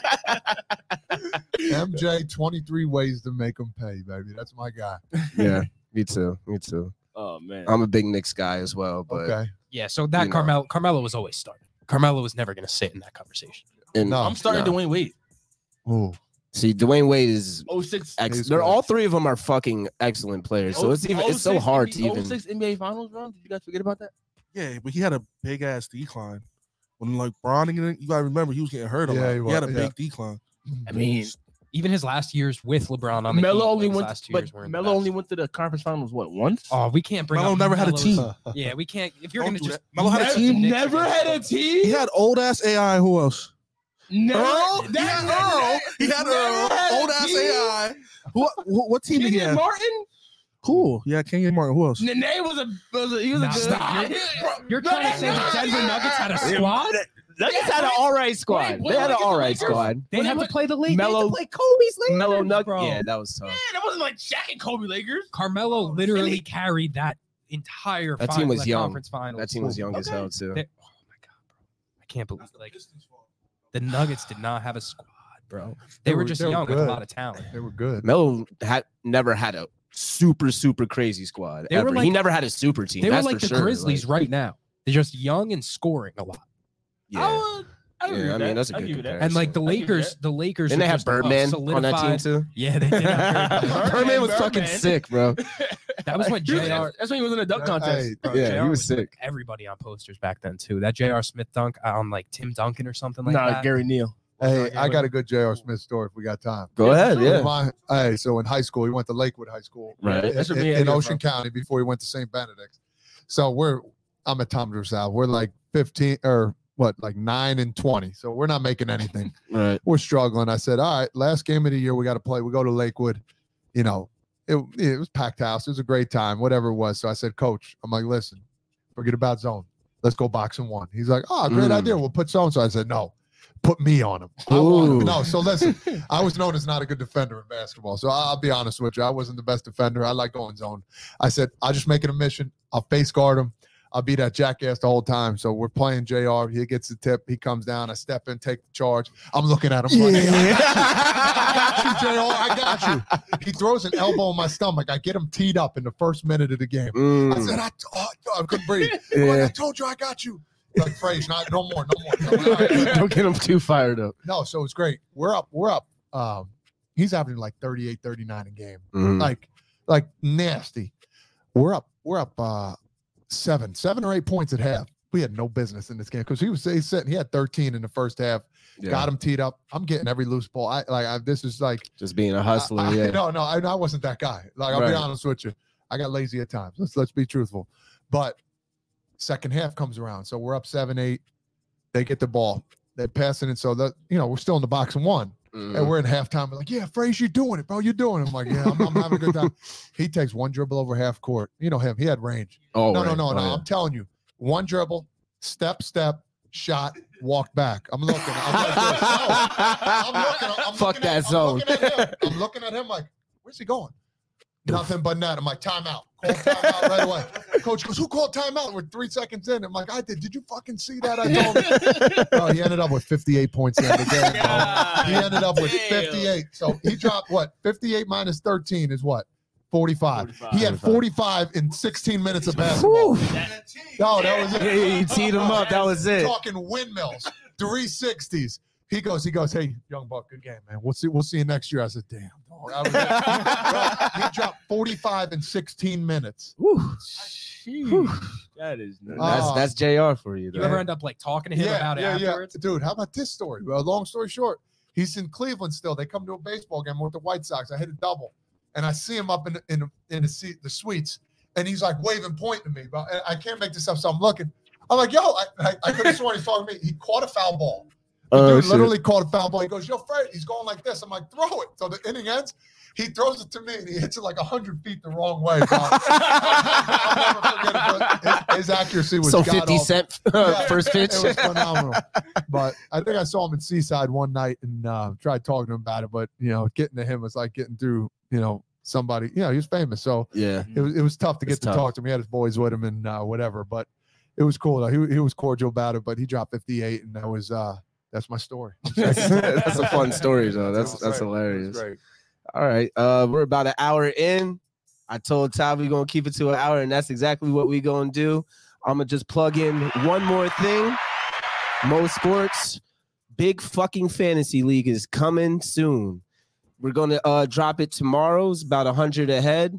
M J, twenty-three ways to make them pay, baby. That's my guy. Yeah, me too. Me too. Oh man. I'm a big Knicks guy as well, but Okay. Yeah. So that You know. Carmelo, Carmelo was always starting. Carmelo was never going to sit in that conversation. and No. I'm starting no. Dwayne Wade. Ooh. See, Dwayne Wade is oh six. ex- He's they're good. all three of them are fucking excellent players. So it's even it's so hard to even. oh six N B A Finals run. Did you guys forget about that? Yeah, but he had a big ass decline. When like Bron, you gotta remember he was getting hurt a Yeah, lot. he He, had a was, big decline. I mean, Even his last years with LeBron on the Melo Heat, only like, his went, last two but years weren't the Melo only best. went to the conference finals what once? Oh, we can't bring. Melo up never had a Melo's- team. Yeah, we can't. If you're Don't gonna do just that. Melo had a Never- team. Knicks never are had gonna a go. team. He had old ass A I. Who else? Never. Earl. He that- had that- Earl. He had never Earl. had a Old ass team. A I. Who? What, what team did he Kenyon have? Martin. Cool. Yeah, Kenyon Martin. Who else? Nene was a was a he was Nah, a good. stop. You're trying to say the Denver Nuggets had a squad? Nuggets had an all right squad. Wait, They had an wait, all right Lakers? squad. They When had they to play the Lakers. Melo- They had to play Kobe's Lakers. Melo Nuggets. bro. Yeah, that was tough. Man, that wasn't like Shaq and Kobe Lakers. Carmelo literally Really? carried that entire That fin- team was that young. conference finals. That team was young as Okay. hell too. They- oh my god, bro! I can't believe like the Nuggets did not have a squad, bro. They, They were were- just they were young with a good. lot of talent. They were good. Melo had never had a super super crazy squad. They were ever. like- he never had a super team. They were that's like for the sure. Grizzlies Like, right now. They're just young and scoring a lot. yeah. I would. I agree Yeah, with I mean, that. that's a I'll good give you that. comparison. And like the I give you Lakers, that. the Lakers. Didn't they are have just, uh, Birdman on that team solidified- too? Yeah, they did. Have Birdman. Birdman was fucking Birdman. sick, bro. That was when He was- J R. That's when he was in the dunk contest. Hey, Bro, Yeah, J he R was with sick. Everybody on posters back then too. That J R. Smith dunk on like Tim Duncan or something like Nah, that. Gary Neal. hey, I got a good J R. Smith story if we got time. Go ahead, yeah. My, hey, so in high school, he went to Lakewood High School, Right. in, That's where me in, and in Eddie are Ocean from. County before he went to Saint Benedict's. So we're, I'm at Thomas South. We're like fifteen or what, like nine and twenty. So we're not making anything. Right. We're struggling. I said, all right, last game of the year, we got to play. We go to Lakewood. You know, it, it was packed house. It was a great time, whatever it was. So I said, Coach, I'm like, listen, forget about zone. Let's go boxing one. He's like, oh, great Mm. idea. We'll put so and so. I said, no, put me on him. I want him. Ooh. No, so listen, I was known as not a good defender in basketball. So I'll be honest with you. I wasn't the best defender. I like going zone. I said, I'll just make it a mission. I'll face guard him. I'll be that jackass the whole time. So we're playing J R. He gets the tip. He comes down. I step in, take the charge. I'm looking at him. Running. I got you, J R. I got you. He throws an elbow in my stomach. I get him teed up in the first minute of the game. I Mm, said, I, oh, I couldn't breathe. I'm like, I yeah. told you I got you. Like, phrase, not, no more, no more. I'm like, all right. Don't get him too fired up. No, so it's great. We're up. We're up. Um, he's averaging like thirty-eight, thirty-nine a game. Mm. Like, like nasty. We're up. We're up uh seven, seven or eight points at half. We had no business in this game because he was he's sitting. He had thirteen in the first half. Yeah. Got him teed up. I'm getting every loose ball. I like. I, this is like Just being a hustler. I, I- yeah. No, no, I, I wasn't that guy. Like, I'll Right. be honest with you. I got lazy at times. Let's let's be truthful. But second half comes around, so we're up seven, eight. They get the ball. They're passing it, so that you know we're still in the box and one. Mm. And we're in halftime. We're like, yeah, Fraze, you're doing it, bro. You're doing it. I'm like, yeah, I'm, I'm having a good time. He takes one dribble over half court. You know him. He had range. Oh, no, right. no, no, Oh, no. yeah. I'm telling you, one dribble, step, step, shot, walk back. I'm looking. I'm like this. No, I'm looking. I'm Fuck looking that at, zone. I'm looking at him. I'm looking at him like, where's he going? Nothing but net. I'm like, timeout. Call timeout right away. Coach goes, who called timeout? We're three seconds in. I'm like, I did. Did you fucking see that? I told him. Bro, he ended up with fifty-eight points in the game. Bro. God He ended up with damn. fifty-eight. So he dropped what? fifty-eight minus thirteen is what? forty-five. He had forty-five in sixteen minutes of basketball. No, that was it. Yeah, yeah, you teed him up. That was it. Talking windmills, three sixties. He goes, he goes, hey, young buck, good game, man. We'll see, we'll see you next year. I said, damn, dog. I was Bro, he dropped forty-five in sixteen minutes. Sheesh. That is nuts. That's Uh, that's J R for you. You Though. ever end up like talking to him about it afterwards? Dude, how about this story? Well, long story short, he's in Cleveland still. They come to a baseball game with the White Sox. I hit a double, and I see him up in in in the seat, the suites, and he's like waving, pointing to me. But I can't make this up, so I'm looking. I'm like, yo, I, I, I could have sworn he's talking to me. He caught a foul ball. Oh, dude shit. literally called a foul ball. He goes, "Yo, Fred," he's going like this. I'm like, "Throw it." So the inning ends. He throws it to me and he hits it like a hundred feet the wrong way. Bro. I'll never forget it. But his, his accuracy was So god fifty awful. cent uh, Yeah, first pitch. It was phenomenal. But I think I saw him in Seaside one night and uh, tried talking to him about it. But you know, getting to him was like getting through. You know, somebody. You know, he was famous, so Yeah. it was it was tough to get It's to tough. talk to him. He had his boys with him and uh, whatever. But it was cool. Though. He he was cordial about it. But he dropped fifty-eight, and that was uh that's my story. That's, that's a fun story, though. That's It was that's great. It was hilarious. great. All right. Uh, we're about an hour in. I told Ty we're gonna keep it to an hour, and that's exactly what we're gonna do. I'm gonna just plug in one more thing. Mo Sports, big fucking fantasy league is coming soon. We're gonna uh drop it tomorrow. It's about a hundred ahead.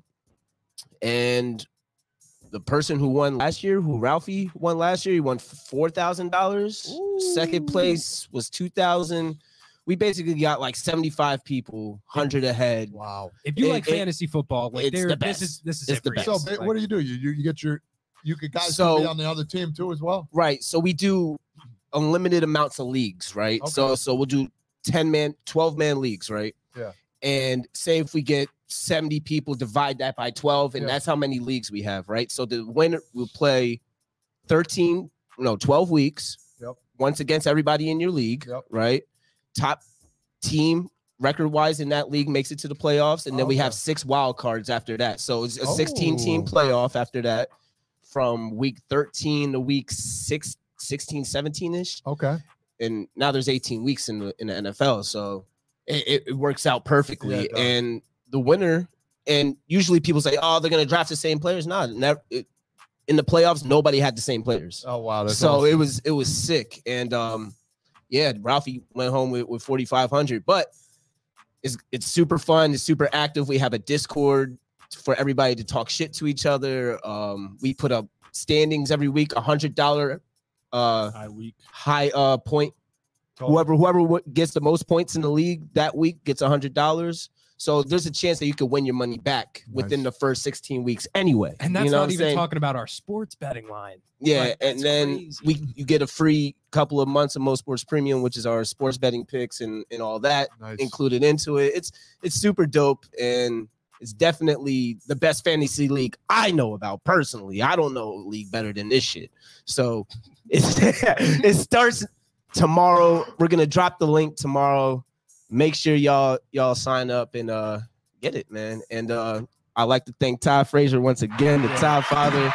And the person who won last year, who Ralphie won last year, he won four thousand dollars. Second place was two thousand. We basically got like seventy-five people, hundred ahead. Wow. If you It- like it- fantasy football, like it's there, the this best. is this is It's it the for best. you. So ba- Like, what do you do? You you, you get your you could guys So- can be on the other team too as well. Right. So we do unlimited amounts of leagues, right? Okay. So so we'll do ten man, twelve man leagues, right? Yeah. And say if we get seventy people, divide that by twelve, and Yeah. that's how many leagues we have, right? So the winner will play thirteen, no, twelve weeks. Yep. Once against everybody in your league, Yep. right? Top team record wise in that league makes it to the playoffs, and then we Okay. have six wild cards after that. So it's a sixteen team Oh. playoff after that from week thirteen to week six, sixteen, seventeen ish. Okay. And now there's eighteen weeks in the in the N F L. So it, it, it works out perfectly. Yeah, it does. And the winner, and usually people say, oh, they're gonna draft the same players. Not never it, in the playoffs, nobody had the same players. Oh wow. That's so awesome. it was it was sick. And um, yeah, Ralphie went home with, with forty-five hundred, but it's it's super fun, it's super active. We have a Discord for everybody to talk shit to each other. Um, we put up standings every week, a hundred dollar uh High week. high uh point. Total. Whoever whoever w- gets the most points in the league that week gets a hundred dollars. So there's a chance that you could win your money back within Nice. the first sixteen weeks anyway. and that's you know not what I'm even saying? talking about our sports betting line. Yeah, Like, and that's then crazy. we you get a free couple of months of Mo Sports Premium, which is our sports betting picks and and all that Nice. included into it. It's it's super dope, and it's definitely the best fantasy league I know about personally. I don't know a league better than this shit. So it's it starts tomorrow. We're gonna drop the link tomorrow. Make sure y'all y'all sign up and uh get it, man. And uh I'd like to thank Ty Frazier once again, the Ty Father.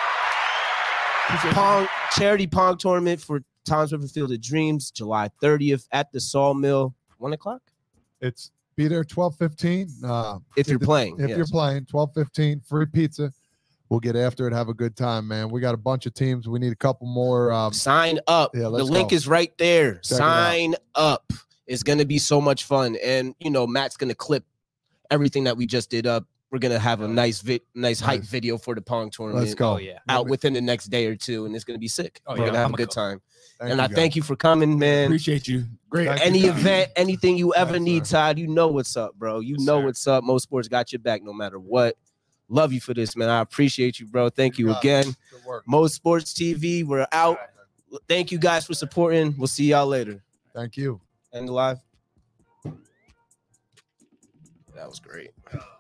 Pong charity Pong tournament for Tom's River Field of Dreams, July thirtieth at the Sawmill, one o'clock. It's be there twelve fifteen. Uh, If you're the- playing, if yes. you're playing, twelve fifteen, free pizza. We'll get after it. Have a good time, man. We got a bunch of teams. We need a couple more. Um, Sign up. Yeah, the let's link go. is right there. Check it out. Sign up. It's gonna be so much fun, and you know Matt's gonna clip everything that we just did up. We're gonna have a nice vid, nice hype Nice. video for the Pong tournament. Let's go. Oh yeah. Out within the next day or two, and it's gonna be sick. Oh, We're yeah, gonna have I'm a a good co- time. Thank and you, I guys. thank you for coming, man. Appreciate you. Great. Thank Any you. event, anything you ever Yes, need, sir. Todd, you know what's up, bro. You Yes, know sir. what's up. Mo Sports got your back no matter what. Love you for this, man. I appreciate you, bro. Thank you got it. again. Good work. Mo Sports T V, we're out. Thank you guys for supporting. We'll see y'all later. Thank you. End live. That was great.